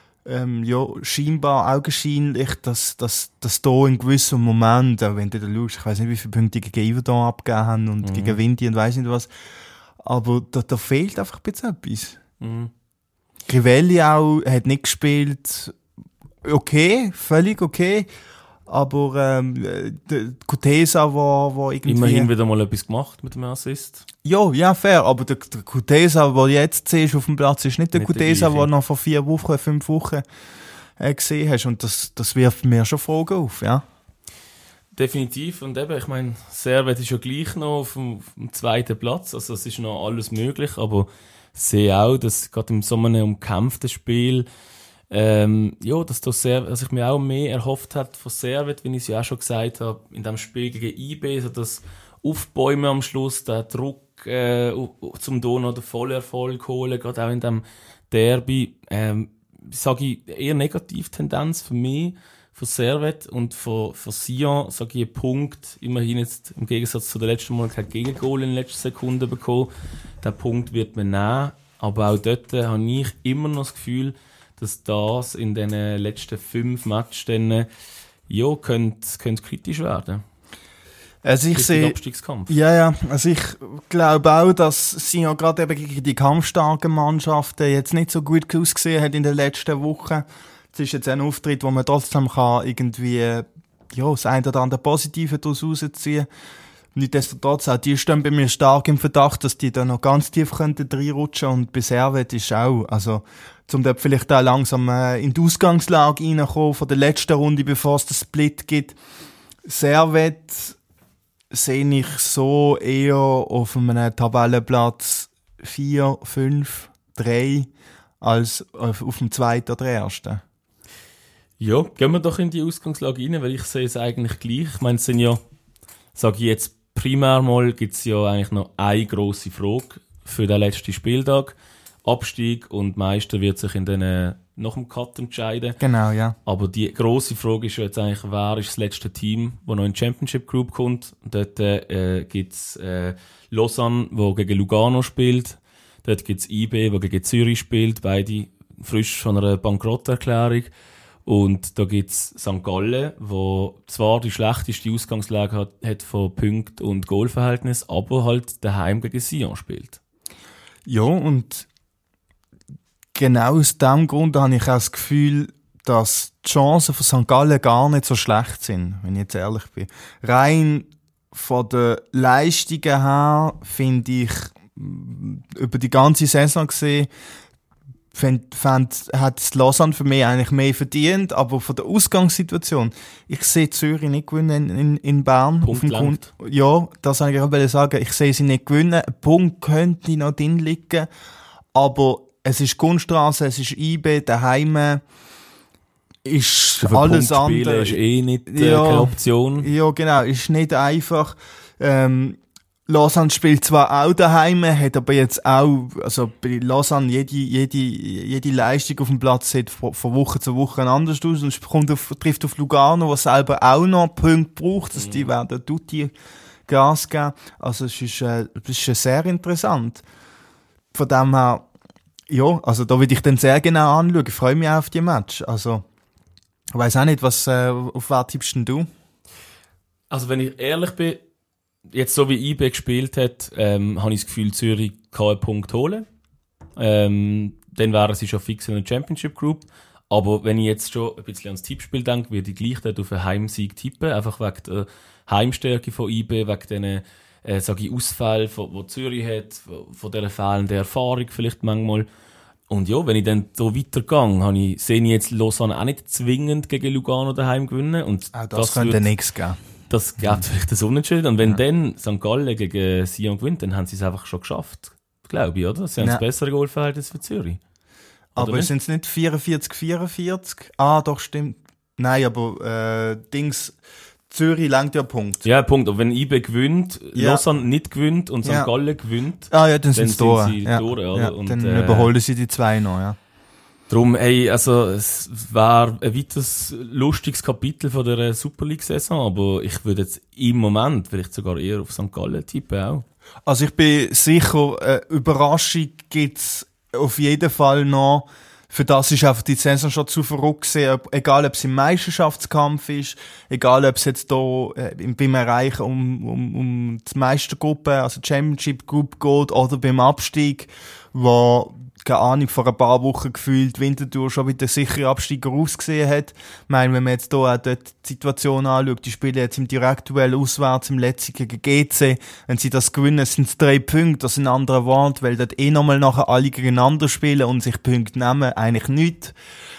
scheinbar augenscheinlich, dass da in gewissen Moment, auch wenn du da schaust, ich weiss nicht, wie viele Punkte gegen Iverdon abgegeben haben und gegen Vinti und weiss nicht was, aber da fehlt einfach ein bisschen etwas. Crivelli auch, hat nicht gespielt, okay, völlig okay, aber der Kutesa war irgendwie... Immerhin wieder mal etwas gemacht mit dem Assist. Ja, fair, aber der Kutesa, der jetzt siehst auf dem Platz, ist nicht der Kutesa, den du noch vor 5 Wochen gesehen hast, und das wirft mir schon Fragen auf, ja. Definitiv, und eben, ich meine, Servette ist ja gleich noch auf dem zweiten Platz, also es ist noch alles möglich, aber ich sehe auch, dass gerade in so einem umkämpften Spiel dass also ich mir auch mehr erhofft hat von Servette, wie ich es ja auch schon gesagt habe, in dem Spiel gegen IB, so das Aufbäumen am Schluss, der Druck zum noch den vollen Erfolg holen, gerade auch in dem Derby, sage ich eher Negativtendenz für mich, von Servette, und von Sion sage ich einen Punkt, immerhin jetzt im Gegensatz zu der letzten Mal kein Gegengol in den letzten Sekunden bekommen, den Punkt wird man nehmen, aber auch dort habe ich immer noch das Gefühl, dass das in den letzten 5 Matches dann, könnte kritisch werden. Also ich sehe, also ich glaube auch, dass Sion gerade eben gegen die kampfstarken Mannschaften jetzt nicht so gut ausgesehen hat in den letzten Wochen. Es ist jetzt ein Auftritt, wo man trotzdem kann irgendwie, das eine oder andere Positive daraus rausziehen. Nichtsdestotrotz, auch die stehen bei mir stark im Verdacht, dass die da noch ganz tief könnten reinrutschen, und bei Servette ist auch, also, um dort vielleicht auch langsam in die Ausgangslage reinkommen von der letzten Runde, bevor es den Split gibt. Servette sehe ich so eher auf einem Tabellenplatz 4, 5, 3 als auf dem zweiten oder ersten. Ja, gehen wir doch in die Ausgangslage rein, weil ich sehe es eigentlich gleich. Ich meine, es sind ja, sage ich jetzt primär mal, gibt es ja eigentlich noch eine grosse Frage für den letzten Spieltag. Abstieg und Meister wird sich in den nach dem Cut entscheiden. Genau, ja. Aber die grosse Frage ist ja jetzt eigentlich, wer ist das letzte Team, das noch in die Championship Group kommt. Und dort gibt es Lausanne, wo gegen Lugano spielt. Dort gibt es IB, wo gegen Zürich spielt. Beide frisch von einer Bankrotterklärung. Und da gibt es St. Gallen, wo zwar die schlechteste Ausgangslage hat von Punkt- und Goalverhältnis, aber halt daheim gegen Sion spielt. Ja, und genau aus diesem Grund habe ich auch das Gefühl, dass die Chancen von St. Gallen gar nicht so schlecht sind, wenn ich jetzt ehrlich bin. Rein von den Leistungen her finde ich, über die ganze Saison gesehen, hat Lausanne für mich eigentlich mehr verdient, aber von der Ausgangssituation, ich sehe Zürich nicht gewinnen in Bern. Punkt auf dem Grund, ja, das wollte ich auch sagen, ich sehe sie nicht gewinnen. Ein Punkt könnte noch drin liegen, aber es ist Kunststraße, es ist IB, daheim ist alles andere. Ist nicht keine Option. Ja, genau, ist nicht einfach. Lausanne spielt zwar auch daheim, hat aber jetzt auch, also bei Lausanne jede Leistung auf dem Platz sieht von Woche zu Woche anders aus, und trifft auf Lugano, was selber auch noch Punkte braucht, dass die werden Tutti Gas geben. Also es ist sehr interessant. Von dem her, ja, also da würde ich dann sehr genau anschauen. Ich freue mich auch auf die Match. Also, ich weiss auch nicht, auf wer tippst denn du? Also wenn ich ehrlich bin, jetzt so wie IB gespielt hat, habe ich das Gefühl, Zürich kann einen Punkt holen. Dann wären sie schon fix in der Championship Group. Aber wenn ich jetzt schon ein bisschen ans Tippspiel denke, würde ich gleich dort auf einen Heimsieg tippen, einfach wegen der Heimstärke von IB, wegen diesen, sage ich, Ausfällen, die Zürich hat, von dieser fehlenden Erfahrung vielleicht manchmal. Und ja, wenn ich dann so weitergehe, sehe ich jetzt Lausanne auch nicht zwingend gegen Lugano daheim gewinnen. Und auch das könnte nichts geben. Das gibt vielleicht das Unentschieden. Und wenn dann St. Gallen gegen Sion gewinnt, dann haben sie es einfach schon geschafft, glaube ich, oder? Sie haben das bessere Goalverhältnis für Zürich. Aber sind es nicht 44? Ah, doch, stimmt. Nein, aber Zürich langt ja Punkt. Ja, Punkt. Aber wenn IB gewinnt, Lausanne nicht gewinnt und St. Gallen gewinnt, dann sind sie durch. Oder? Ja, und, dann überholen sie die 2 noch, ja. Darum, also, es war ein weiteres lustiges Kapitel von der Super League-Saison, aber ich würde jetzt im Moment vielleicht sogar eher auf St. Gallen tippen auch. Also ich bin sicher, Überraschung gibt's auf jeden Fall noch. Für das ist einfach die Saison schon zu verrückt gewesen, egal ob es im Meisterschaftskampf ist, egal ob es jetzt hier beim Erreichen um die Meistergruppe, also die Championship Group geht, oder beim Abstieg, wo, keine Ahnung, vor ein paar Wochen gefühlt Winterthur schon wieder sichere Absteiger ausgesehen hat. Ich meine, wenn man jetzt hier auch dort die Situation anschaut, die spielen jetzt im Direktduell auswärts im letzten gegen GC. Wenn sie das gewinnen, sind es 3 Punkte, das ist ein anderer Wort, weil dort nochmal nachher alle gegeneinander spielen und sich Punkte nehmen, eigentlich nicht.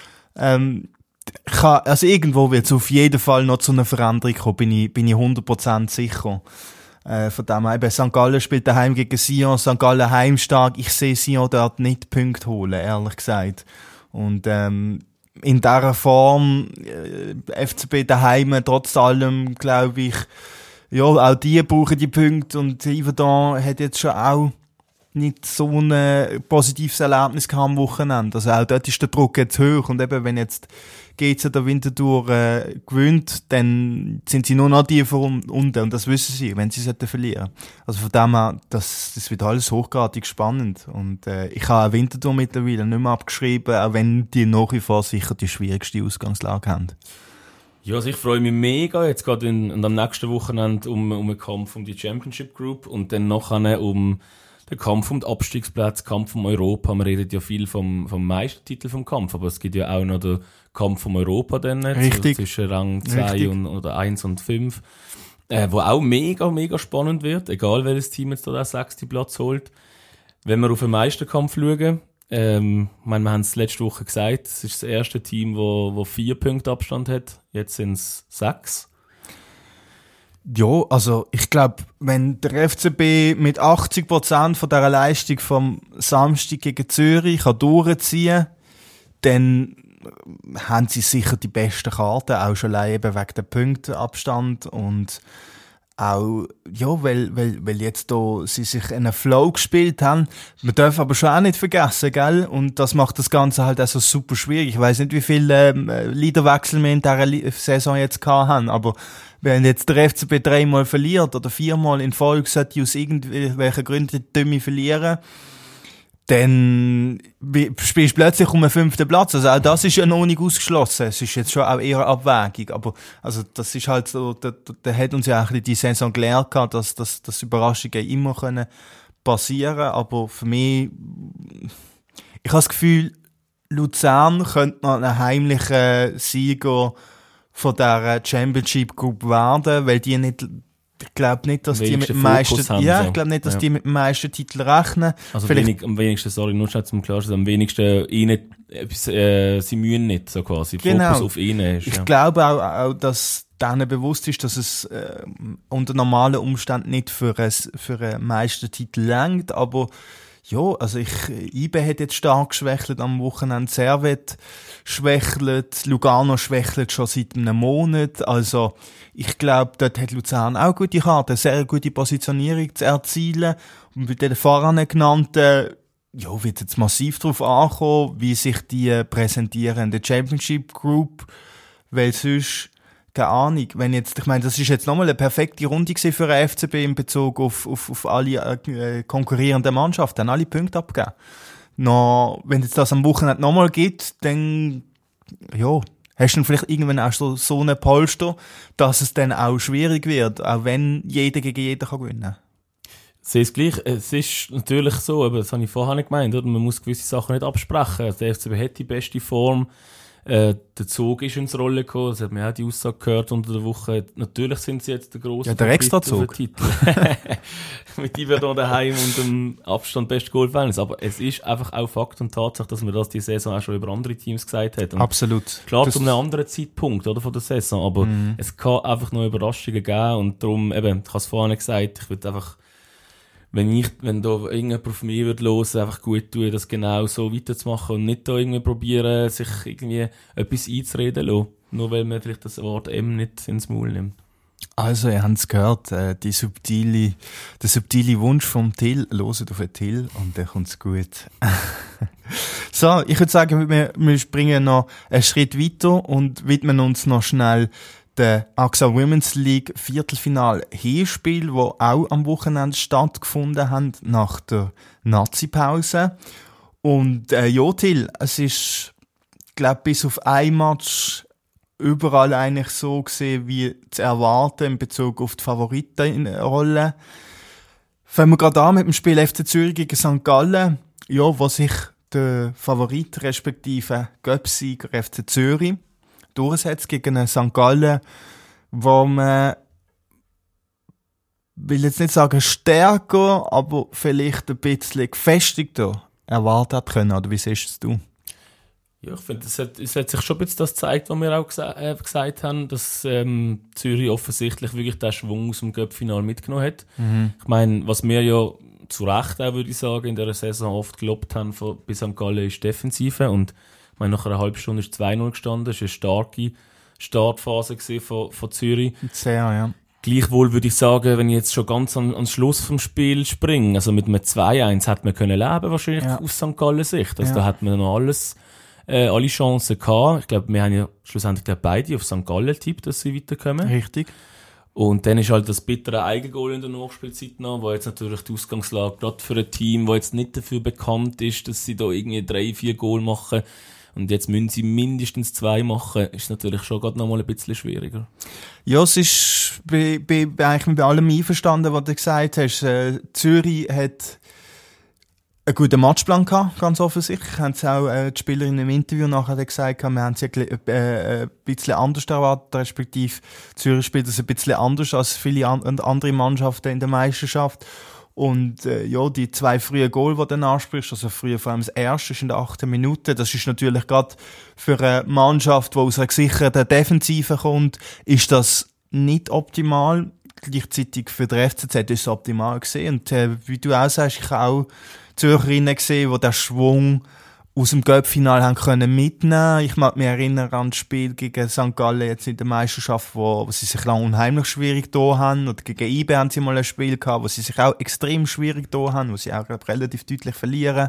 Also irgendwo wird es auf jeden Fall noch zu einer Veränderung kommen, bin ich 100% sicher. Von dem her, eben, St. Gallen spielt daheim gegen Sion, St. Gallen heimstark. Ich sehe Sion dort nicht Punkte holen, ehrlich gesagt. Und in dieser Form, FCB daheim, trotz allem, glaube ich, ja, auch die brauchen die Punkte. Und Yverdon hat jetzt schon auch nicht so ein positives Erlebnis gehabt am Wochenende. Also auch dort ist der Druck jetzt hoch. Und eben, wenn jetzt GC der Winterthur gewinnt, dann sind sie nur noch tiefer unten. Und das wissen sie, wenn sie verlieren. Also von dem her, das wird alles hochgradig spannend. Und ich habe auch Winterthur mittlerweile nicht mehr abgeschrieben, auch wenn die nach wie vor sicher die schwierigste Ausgangslage haben. Ja, also ich freue mich mega jetzt gerade am nächsten Wochenende um einen Kampf um die Championship Group und dann nachher um den Kampf um den Abstiegsplatz, Kampf um Europa. Man redet ja viel vom Meistertitel vom Kampf, aber es gibt ja auch noch den Kampf um Europa dann jetzt, richtig, also zwischen Rang 2 oder 1 und 5, wo auch mega, mega spannend wird, egal welches Team jetzt da den 6. Platz holt. Wenn wir auf den Meisterkampf schauen, wir haben es letzte Woche gesagt, es ist das erste Team, wo 4 Punkte Abstand hat, jetzt sind es 6. Ja, also ich glaube, wenn der FCB mit 80% von dieser Leistung vom Samstag gegen Zürich kann durchziehen kann, dann haben sie sicher die besten Karten, auch schon allein eben wegen dem Punkteabstand und auch, ja, weil jetzt da sie sich einen Flow gespielt haben. Man darf aber schon auch nicht vergessen, gell? Und das macht das Ganze halt auch so super schwierig. Ich weiss nicht, wie viele Leaderwechsel wir in dieser Saison jetzt gehabt haben, aber wenn jetzt der FCB 3-mal verliert oder 4-mal in Folge sollte aus irgendwelchen Gründen die Dümme verlieren, dann spielst du plötzlich um den 5. Platz. Also auch das ist ja noch nicht ausgeschlossen. Es ist jetzt schon auch eher Abwägung. Aber also das ist halt so, da hat uns ja auch die Saison gelernt, dass Überraschungen immer passieren können. Aber für mich, ich habe das Gefühl, Luzern könnte noch ein heimlicher Sieger von dieser Championship Group werden, weil die nicht, ich glaube nicht, dass die mit dem meisten, ich glaube nicht, dass die mit dem meisten Titel rechnen. Also am wenigsten, sorry, nur schnell zum Klarstellen, am wenigsten ihnen, sie mühen nicht, so quasi, genau. Fokus auf ihnen ist. Ich glaube auch, dass denen bewusst ist, dass es unter normalen Umständen nicht für einen Meistertitel reicht, aber ja, also IB hat jetzt stark geschwächelt am Wochenende, Servet schwächelt, Lugano schwächelt schon seit einem Monat, also ich glaube, dort hat Luzern auch gute Karten, eine sehr gute Positionierung zu erzielen und bei den voran genannten, ja, wird jetzt massiv darauf ankommen, wie sich die präsentieren in der Championship Group, weil sonst, keine Ahnung, wenn jetzt, ich meine, das ist jetzt nochmal eine perfekte Runde gewesen für den FCB in Bezug auf alle konkurrierenden Mannschaften, haben alle Punkte abgegeben. Noch, wenn es das am Wochenende nochmal gibt, dann, ja, hast du dann vielleicht irgendwann auch so einen Polster, dass es dann auch schwierig wird, auch wenn jeder gegen jeden kann gewinnen kann. Ich sehe es gleich. Es ist natürlich so, aber das habe ich vorher nicht gemeint, oder? Man muss gewisse Sachen nicht absprechen. Also der FCB hat die beste Form. Der Zug ist ins Rollen gekommen, das hat man auch die Aussage gehört unter der Woche. Natürlich sind sie jetzt der grosse der Extrazug. Titel. Mit Yverdon daheim und dem Abstand beste Goal-Fans. Aber es ist einfach auch Fakt und Tatsache, dass man das die Saison auch schon über andere Teams gesagt hat. Und absolut. Klar, zu einem anderen Zeitpunkt, oder, von der Saison, aber es kann einfach noch Überraschungen geben und darum, eben, ich habe es vorhin gesagt, ich würde einfach, wenn da irgendjemand auf mich hören würde, einfach gut tun, das genau so weiterzumachen und nicht da irgendwie probieren, sich irgendwie etwas einzureden lassen. Nur weil man vielleicht das Wort M nicht ins Maul nimmt. Also, ihr habt es gehört, der subtile Wunsch vom Till, hört auf den Till und dann kommt's gut. So, ich würde sagen, wir springen noch einen Schritt weiter und widmen uns noch schnell der AXA Women's League Viertelfinal Hinspiel, wo auch am Wochenende stattgefunden haben, nach der Nazi-Pause. Und ja, Till, es ist, glaube bis auf ein Match überall eigentlich so gesehen, wie zu erwarten in Bezug auf die Favoritenrolle. Fangen wir gerade an mit dem Spiel FC Zürich gegen St. Gallen, ja, wo sich der Favorit respektive Göpsieger FC Zürich durchsetzt gegen einen St. Gallen, wo man, will jetzt nicht sagen stärker, aber vielleicht ein bisschen gefestigter erwartet können, oder wie siehst du? Ja, ich finde, es hat sich schon ein bisschen das gezeigt, was wir auch gesagt haben, dass Zürich offensichtlich wirklich den Schwung aus dem Cup-Final mitgenommen hat. Ich meine, was wir ja zu Recht auch, würde ich sagen, in dieser Saison oft gelobt haben bei St. Gallen, ist Defensive. Und ich meine, nach einer halben Stunde ist 2-0 gestanden. Das war eine starke Startphase von Zürich. Sehr, ja. Gleichwohl würde ich sagen, wenn ich jetzt schon ganz ans Schluss vom Spiel springe, also mit einem 2-1 hätte man können leben, wahrscheinlich aus St. Gallen Sicht. Also da hat man noch alle Chancen gehabt. Ich glaube, wir haben ja schlussendlich beide auf St. Gallen tippt, dass sie weiterkommen. Richtig. Und dann ist halt das bittere Eigengoal in der Nachspielzeit noch, wo jetzt natürlich die Ausgangslage, gerade für ein Team, das jetzt nicht dafür bekannt ist, dass sie da irgendwie 3-4 Goal machen und jetzt müssen sie mindestens 2 machen, ist natürlich schon gerade noch mal ein bisschen schwieriger. Ja, es ist eigentlich mit allem einverstanden, was du gesagt hast. Zürich hat einen guten Matchplan gehabt, ganz offensichtlich. Haben sie auch die Spielerin im Interview nachher gesagt, wir haben sie ein bisschen anders erwartet, respektive Zürich spielt das ein bisschen anders als viele andere Mannschaften in der Meisterschaft. Und ja, die 2 frühen Goal, die du dann ansprichst, also früher vor allem das erste ist in der 8. Minute, das ist natürlich gerade für eine Mannschaft, die aus einer gesicherten Defensive kommt, ist das nicht optimal. Gleichzeitig für die FCZ ist es optimal gesehen. Und wie du auch sagst, ich habe auch Zürcherinnen gesehen, die den Schwung aus dem Cup-Final haben können mitnehmen. Ich mag mich erinnern an das Spiel gegen St. Gallen jetzt in der Meisterschaft, wo sie sich lang unheimlich schwierig da haben. Oder gegen IB haben sie mal ein Spiel gehabt, wo sie sich auch extrem schwierig da haben, wo sie auch relativ deutlich verlieren.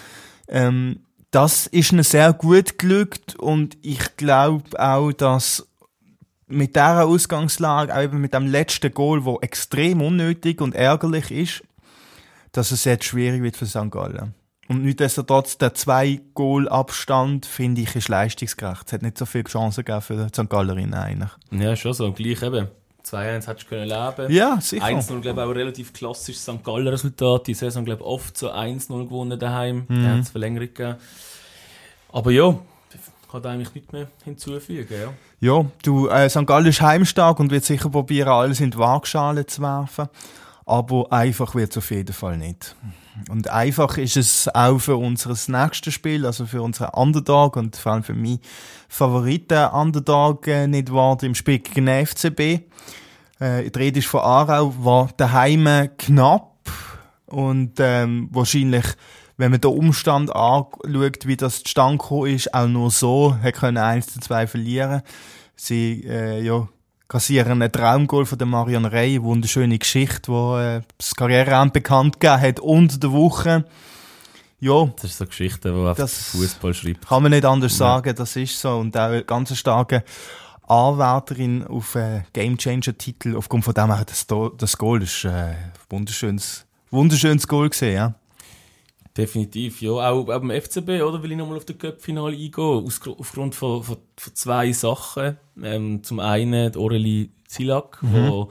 Das ist ihnen sehr gut gelungen und ich glaube auch, dass mit dieser Ausgangslage, auch eben mit dem letzten Goal, wo extrem unnötig und ärgerlich ist, dass es jetzt schwierig wird für St. Gallen. Und nichtsdestotrotz, der 2-Goal-Abstand, finde ich, ist leistungsgerecht. Es hat nicht so viele Chancen gegeben für die St. Gallerinnen eigentlich. Ja, schon so. Gleich eben. 2-1 hättest du können leben. Ja, sicher. 1-0, glaube ich, auch ein relativ klassisches St. Gallen-Resultat. Die Saison, glaube ich, oft so 1-0 gewonnen daheim. Da hat es Verlängerung gegeben. Aber ja, ich kann da eigentlich nichts mehr hinzufügen. Ja, St. Gallen ist heimstark und wird sicher probieren, alles in die Waagschale zu werfen. Aber einfach wird es auf jeden Fall nicht. Und einfach ist es auch für unser nächstes Spiel, also für unseren Underdog und vor allem für mich Favoriten-Underdog nicht geworden im Spiel gegen den FCB. Die Rede ist von Aarau, war daheim knapp und wahrscheinlich, wenn man den Umstand anschaut, wie das zustande gekommen ist, auch nur so, können 1-2 verlieren. Sie, kassieren ein Traumgoal von der Marion Rey, eine wunderschöne Geschichte, die das Karriereende bekannt gegeben hat unter der Woche. Ja, das ist so eine Geschichte, die einfach Fußball schreibt. Kann man nicht anders sagen, das ist so. Und auch eine ganz starke Anwärterin auf einen Gamechanger-Titel, aufgrund von dem auch das Goal. Das ist ein wunderschönes Goal gesehen, ja. Definitiv, ja. Auch beim FCB, oder? Will ich nochmal auf das Cup-Finale eingehen. Aufgrund von 2 Sachen. Zum einen Aurélie Zillack, die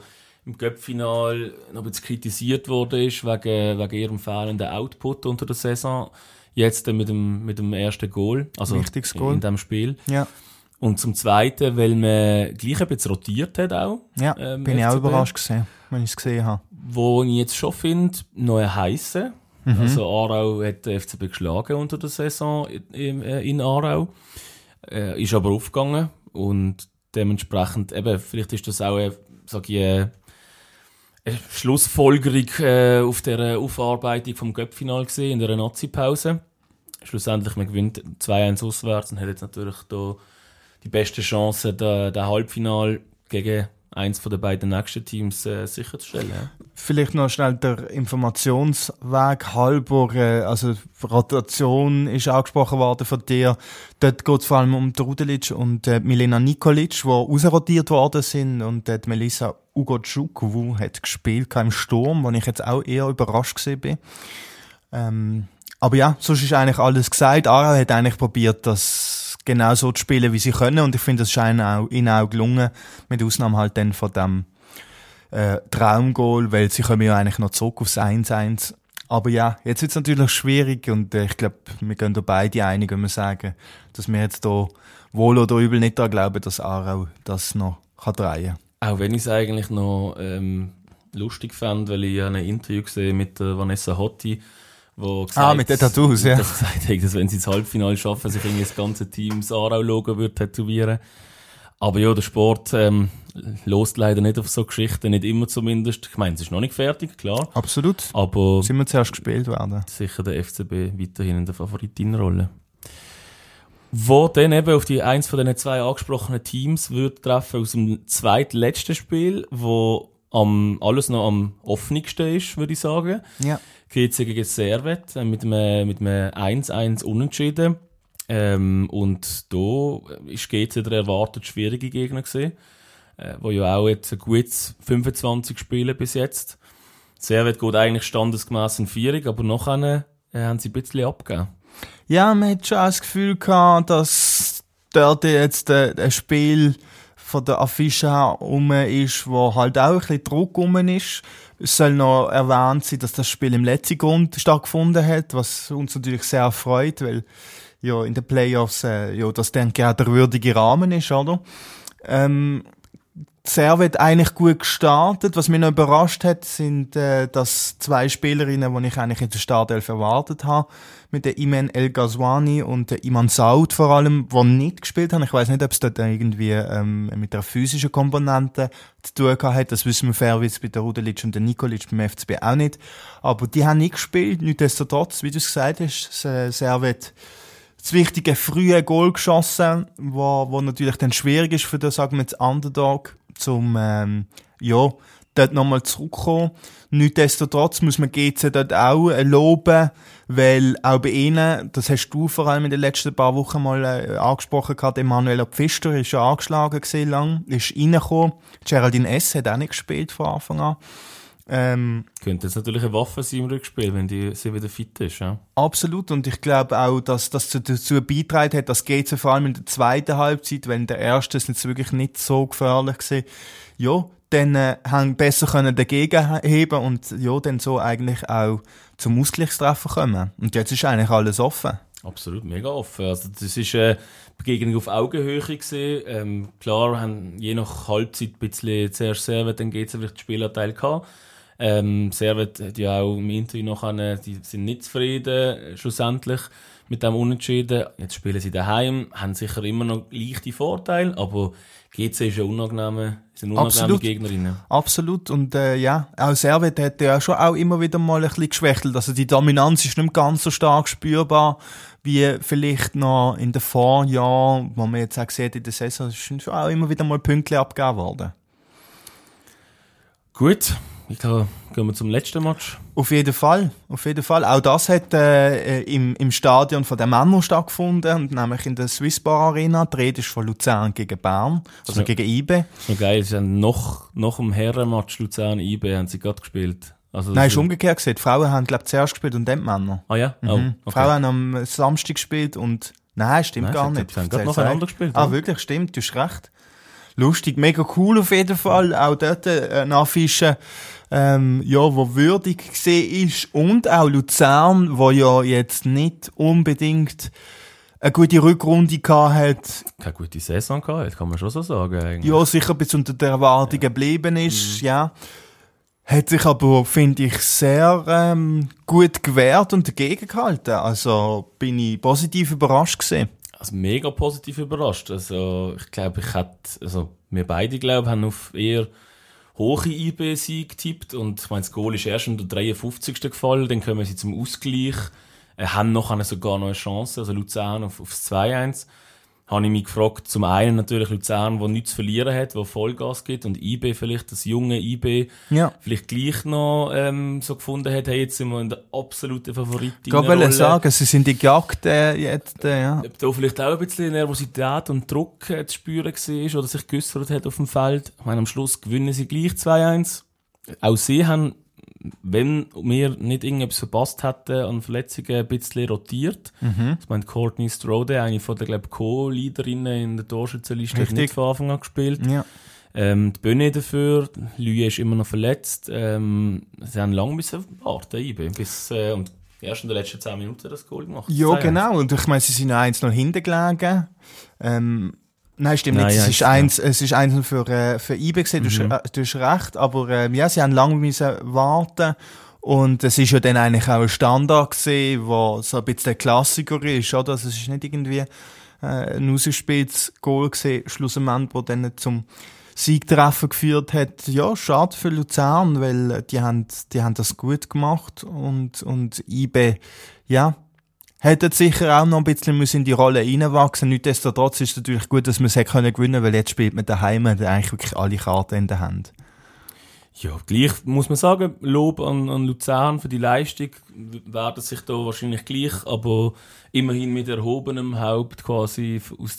im Cup-Final noch ein bisschen kritisiert worden ist, wegen ihrem fehlenden Output unter der Saison. Jetzt mit dem ersten Goal, also wichtiges Goal in diesem Spiel. Ja. Und zum Zweiten, weil man gleich ein bisschen rotiert hat auch. Ja, bin ich auch überrascht gewesen, wenn ich es gesehen habe. Wo ich jetzt schon finde, noch ein heissen. Also Aarau hat den FCB geschlagen unter der Saison in Aarau. Ist aber aufgegangen und dementsprechend, eben, vielleicht ist das auch eine Schlussfolgerung auf dieser Aufarbeitung vom Cup-Final gesehen in der Nazi-Pause. Schlussendlich, man gewinnt 2-1 auswärts und hat jetzt natürlich da die beste Chance, den Halbfinal gegen eins von den beiden nächsten Teams sicherzustellen. Ja. Vielleicht noch schnell der Informationsweg halber, also Rotation ist angesprochen worden von dir. Dort geht es vor allem um Trudelic und Milena Nikolic, die rausrotiert worden sind, und die Melissa Ugochukwu hat gespielt im Sturm, wo ich jetzt auch eher überrascht war. Aber ja, sonst ist eigentlich alles gesagt. Aarau hat eigentlich probiert, das genau so zu spielen, wie sie können, und ich finde, das ist ihnen auch gelungen, mit Ausnahme halt dann von dem Traumgoal, weil sie kommen ja eigentlich noch zurück aufs 1-1. Aber ja, jetzt wird es natürlich schwierig, und ich glaube, wir gehen da beide einig, wenn wir sagen, dass wir jetzt da wohl oder übel nicht daran glauben, dass Aarau das noch drehen kann. Auch wenn ich es eigentlich noch lustig fand, weil ich ein Interview gesehen mit Vanessa Hotti, wo gesagt, mit den Tattoos, ja. Dass gesagt hat, dass wenn sie ins Halbfinale schaffen, sich irgendwie das ganze Team das Aarau-Logo wird tätowieren. Aber ja, der Sport lost leider nicht auf so Geschichten, nicht immer zumindest. Ich meine, es ist noch nicht fertig, klar. Absolut. Aber sind wir zuerst gespielt werden. Sicher der FCB weiterhin in der Favoritinnenrolle. Wo dann eben auf eins von diesen zwei angesprochenen Teams wird treffen aus dem zweitletzten Spiel, wo alles noch am offensten ist, würde ich sagen. Ja. GC gegen Servet mit einem 1-1 unentschieden. Und da ist GC der erwartet schwierige Gegner gewesen, wo ja auch jetzt ein gutes 25 Spiele bis jetzt. Servet geht eigentlich standesgemäss in Vierung, aber nachher haben sie ein bisschen abgegeben. Ja, man hat schon auch das Gefühl gehabt, dass dort jetzt ein Spiel von der Affische her rum ist, wo halt auch ein bisschen Druck rum ist. Es soll noch erwähnt sein, dass das Spiel im letzten Grund stattgefunden hat, was uns natürlich sehr freut, weil ja in den Playoffs das, denke ich, auch der würdige Rahmen ist, oder? Servet eigentlich gut gestartet. Was mich noch überrascht hat, sind dass zwei Spielerinnen, die ich eigentlich in der Startelf erwartet habe, mit der Imen El Ghazouani und der Iman Saud vor allem, die nicht gespielt haben. Ich weiß nicht, ob es dort irgendwie mit der physischen Komponente zu tun hat. Das wissen wir fairerweise bei der Rudelic und der Nikolic beim FCB auch nicht. Aber die haben nicht gespielt. Nichtsdestotrotz, wie du es gesagt hast, Servet das wichtige frühe Goal geschossen, wo natürlich dann schwierig ist für den, sagen wir jetzt, Underdog, zum dort nochmal zurückkommen. Nichtsdestotrotz muss man GC dort auch loben, weil auch bei ihnen, das hast du vor allem in den letzten paar Wochen mal angesprochen gehabt, Emanuela Pfister ist schon angeschlagen gewesen, lang, ist reingekommen. Geraldine S. hat auch nicht gespielt von Anfang an. Könnte jetzt natürlich eine Waffe sein im Rückspiel, wenn sie wieder fit ist, ja? Absolut, und ich glaube auch, dass das dazu beigetragen hat, dass GC vor allem in der zweiten Halbzeit, wenn der erste ist jetzt wirklich nicht so gefährlich gewesen, ja, dann haben besser können dagegen heben und ja, dann so eigentlich auch zum Ausgleichstreffer kommen. Und jetzt ist eigentlich alles offen. Absolut, mega offen. Also das ist eine Begegnung auf Augenhöhe gewesen. Klar haben je nach Halbzeit ein bisschen zuerst Servet, dann GC vielleicht den Spielanteil gehabt. Servet hat ja auch im Interview nachher, die sind nicht zufrieden, schlussendlich, mit dem Unentschieden. Jetzt spielen sie daheim, haben sicher immer noch leichte Vorteile, aber GC ist eine unangenehme Gegnerin. Absolut. Und auch Servet hat ja schon auch immer wieder mal ein bisschen geschwächtelt. Also die Dominanz ist nicht ganz so stark spürbar, wie vielleicht noch in den Vorjahren, wo man jetzt auch sieht, in der Saison ist schon auch immer wieder mal Pünktchen abgegeben worden. Gut. Ich glaube, gehen wir zum letzten Match. Auf jeden Fall. Auch das hat im Stadion von den Männern stattgefunden, und nämlich in der Swissbar Arena. Die Rede ist von Luzern gegen Bern, also gegen IB. Das ist noch geil, sie haben nach dem Herrenmatch Luzern-IB haben sie gerade gespielt. Also nein, ist umgekehrt gesehen. Die Frauen haben, glaube ich, zuerst gespielt und dann die Männer. Ah ja? Mhm. Oh, okay. Die Frauen haben am Samstag gespielt und... Nein, stimmt gar nicht. Sie haben gerade nacheinander gespielt. Ah, wirklich, stimmt, du hast recht. lustig, mega cool auf jeden Fall. Auch dort eine Affische, wo würdig gesehen ist. Und auch Luzern, wo ja jetzt nicht unbedingt eine gute Rückrunde gehabt hat. Keine gute Saison gehabt, kann man schon so sagen. Eigentlich. Ja, sicher bis unter der Erwartung geblieben ist, ja. Hat sich aber, finde ich, sehr gut gewehrt und dagegen gehalten. Also bin ich positiv überrascht gewesen. Also mega positiv überrascht. Also ich glaube, wir beide, glaube haben auf eher hohe IB-Sieg getippt. Und ich meine, das Goal ist erst in der 53. gefallen, dann kommen sie zum Ausgleich. Haben noch sogar noch eine Chance, also Luzern aufs 2-1. Habe ich mich gefragt, zum einen natürlich Luzern, der nichts zu verlieren hat, der Vollgas gibt, und IB vielleicht, das junge IB, vielleicht gleich noch so gefunden hat, hey, jetzt sind wir in der absoluten Favoritin. Ich wollte sagen, sie sind die Jagd jetzt, ja. Ob da vielleicht auch ein bisschen Nervosität und Druck zu spüren war oder sich geäussert hat auf dem Feld. Ich meine, am Schluss gewinnen sie gleich 2-1. Auch sie haben, wenn wir nicht irgendetwas verpasst hätten, an Verletzungen ein bisschen rotiert. Ich meine, Courtney Strode, eine von der, Co-Leaderinnen in der Torschützenliste, hat nicht von Anfang an gespielt. Ja. Die Böne dafür, Louis ist immer noch verletzt. Sie haben lange müssen warten, IB, bis erst in den letzten 10 Minuten das Goal gemacht. Ja, genau. Und ich meine, sie sind noch 1-0 hinten gelegen. Nein, stimmt nicht. Es ist eins für IB gewesen. Du hast recht. Aber, sie haben lange müssen warten. Und es ist ja dann eigentlich auch ein Standard gewesen, wo so ein bisschen ein Klassiker ist, oder? Also es ist nicht irgendwie, ein ausgespieltes Goal gewesen, schlussendlich, wo dann zum Siegtreffer geführt hat. Ja, schade für Luzern, weil die haben das gut gemacht. Und IB, hätte sicher auch noch ein bisschen in die Rolle reinwachsen. Nichtsdestotrotz ist es natürlich gut, dass man es gewinnen konnte, weil jetzt spielt man daheim eigentlich wirklich alle Karten in der Hand. Ja, gleich muss man sagen, Lob an Luzern für die Leistung, werden sich da wahrscheinlich gleich, aber immerhin mit erhobenem Haupt quasi aus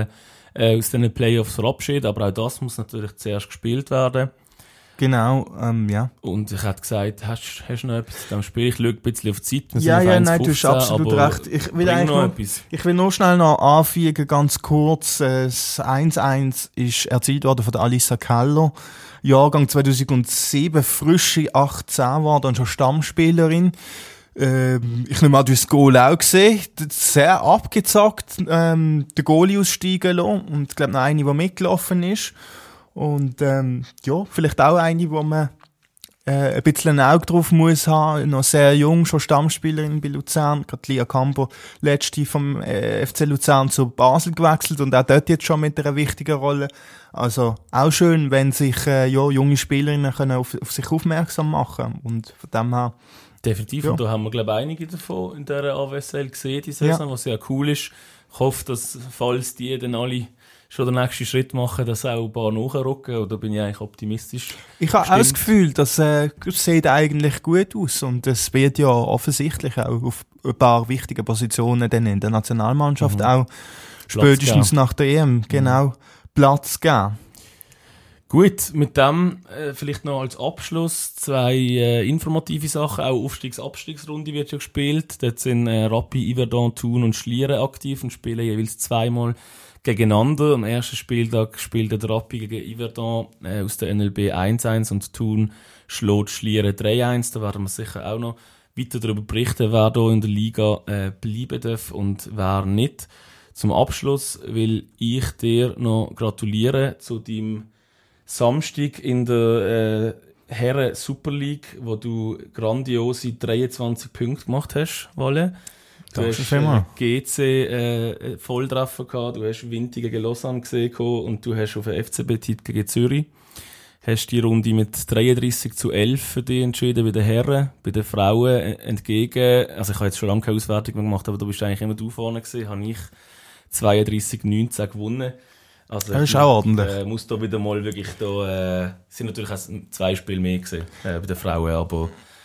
diesen Playoffs verabschiedet. Aber auch das muss natürlich zuerst gespielt werden. Genau, Und ich hätte gesagt, hast du noch etwas zu dem Spiel? Ich schaue ein bisschen auf die Zeit. Nein, du hast absolut recht. Ich will nur schnell noch anfügen, ganz kurz. Das 1-1 ist erzielt worden von der Alissa Keller. Jahrgang 2007, frische 18 war dann schon Stammspielerin. Ich nehme an, du hast das Goal auch gesehen. Sehr abgezockt, der Goalie aussteigen lassen. Und ich glaube noch eine, die mitgelaufen ist. Und vielleicht auch eine, wo man ein bisschen ein Auge drauf muss haben. Noch sehr jung, schon Stammspielerin bei Luzern. Gerade Lia Campo, letzte vom FC Luzern zu Basel gewechselt und auch dort jetzt schon mit einer wichtigen Rolle. Also auch schön, wenn sich junge Spielerinnen können auf sich aufmerksam machen. Und von dem her... Definitiv, und da haben wir, glaube ich, einige davon in dieser AWSL gesehen, die Saison, was sehr cool ist. Ich hoffe, dass, falls die dann alle schon den nächsten Schritt machen, dass auch ein paar nachrücken, oder bin ich eigentlich optimistisch? Ich habe auch das Gefühl, das sieht eigentlich gut aus und es wird ja offensichtlich auch auf ein paar wichtige Positionen dann in der Nationalmannschaft auch spätestens nach der EM Platz geben. Gut, mit dem vielleicht noch als Abschluss 2 informative Sachen. Auch Aufstiegs-Abstiegsrunde wird ja gespielt. Dort sind Rappi, Yverdon, Thun und Schlieren aktiv und spielen jeweils 2-mal gegeneinander. Am ersten Spieltag spielt der Rappi gegen Yverdon aus der NLB 1-1 und Thun schlägt Schlieren 3-1. Da werden wir sicher auch noch weiter darüber berichten, wer hier in der Liga bleiben darf und wer nicht. Zum Abschluss will ich dir noch gratulieren zu deinem Samstag in der Herren Super League, wo du grandiose 23 Punkte gemacht hast, Walle. Du hast GC Volltreffer gehabt, du hast Winti gegen Lausanne gesehen und du hast auf den FCB-Titel gegen Zürich. Hast die Runde mit 33-11 für dich entschieden bei den Herren, bei den Frauen entgegen. Also ich habe jetzt schon lange keine Auswertung mehr gemacht, aber du bist eigentlich immer du vorne gewesen, habe ich 32-19 gewonnen. Also das ist auch ordentlich. Muss da wieder mal wirklich sind natürlich auch 2 Spiele mehr gesehen bei den Frauen, aber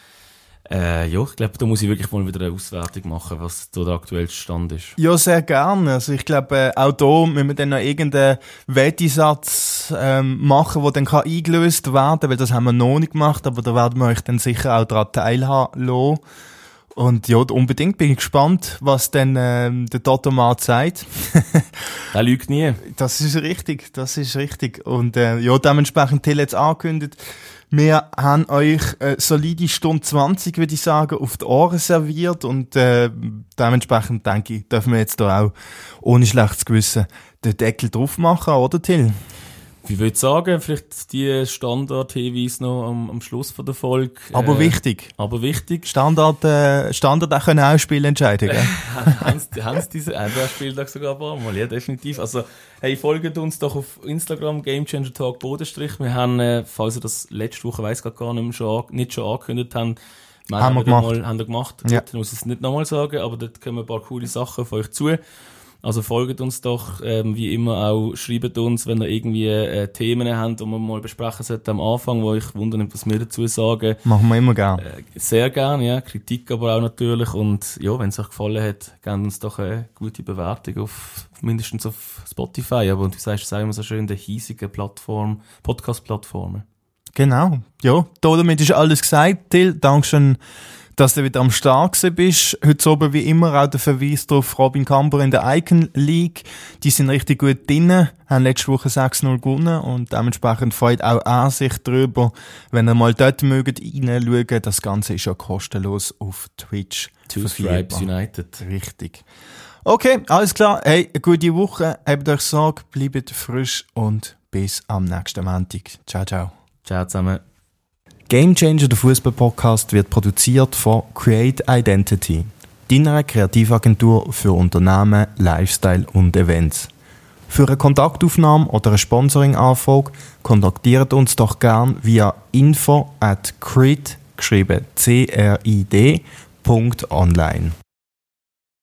ich glaube, da muss ich wirklich mal wieder eine Auswertung machen, was da der aktuelle Stand ist. Ja, sehr gerne. Also ich glaube, auch da müssen wir dann noch irgendeinen Wettisatz machen, der dann eingelöst werden kann, weil das haben wir noch nicht gemacht, aber da werden wir euch dann sicher auch daran teilhaben lassen. Und ja, unbedingt bin ich gespannt, was denn der Dottomat sagt. Er lügt nie. Das ist richtig. Und ja, dementsprechend Till jetzt angekündigt, wir haben euch solide Stunde 20, würde ich sagen, auf die Ohren serviert und dementsprechend denke ich, dürfen wir jetzt da auch ohne schlechtes Gewissen den Deckel drauf machen, oder Till? Ich würde sagen, vielleicht die Standard-Hinweise noch am Schluss von der Folge. Aber wichtig. Standard auch können auch Spielentscheidungen. Haben sie diese, der Spieltag sogar ein paar Mal, ja, definitiv. Also, hey, folgt uns doch auf Instagram, Gamechanger Talk Bodenstrich. Wir haben, falls ihr das letzte Woche, weiss gar nicht schon angekündigt haben, haben wir gemacht. Ja. Ich muss es nicht nochmal sagen, aber dort kommen ein paar coole Sachen auf euch zu. Also folgt uns doch, wie immer auch, schreibt uns, wenn ihr irgendwie Themen habt, die wir mal besprechen sollten am Anfang, wo ich wundere, was wir dazu sagen. Machen wir immer gerne. Sehr gerne, ja. Kritik aber auch natürlich. Und ja, wenn es euch gefallen hat, gebt uns doch eine gute Bewertung mindestens auf Spotify. Aber du sagst es auch immer so schön, der hiesigen Podcast-Plattformen. Genau. Ja, damit ist alles gesagt. Till, Dankeschön, dass du wieder am Start bist. Heute oben wie immer auch der Verweis auf Robin Kamber in der Icon League. Die sind richtig gut drin, haben letzte Woche 6-0 gewonnen und dementsprechend freut auch er sich drüber, wenn ihr mal dort mögt reinschauen. Das Ganze ist ja kostenlos auf Twitch. Two Stripes United. Richtig. Okay, alles klar. Hey, eine gute Woche. Habt euch Sorge, bleibt frisch und bis am nächsten Montag. Ciao, ciao. Ciao zusammen. Gamechanger, der Fußball-Podcast, wird produziert von Create Identity, deiner Kreativagentur für Unternehmen, Lifestyle und Events. Für eine Kontaktaufnahme oder eine Sponsoring-Anfrage kontaktiert uns doch gern via info@crid, geschrieben CRID.online.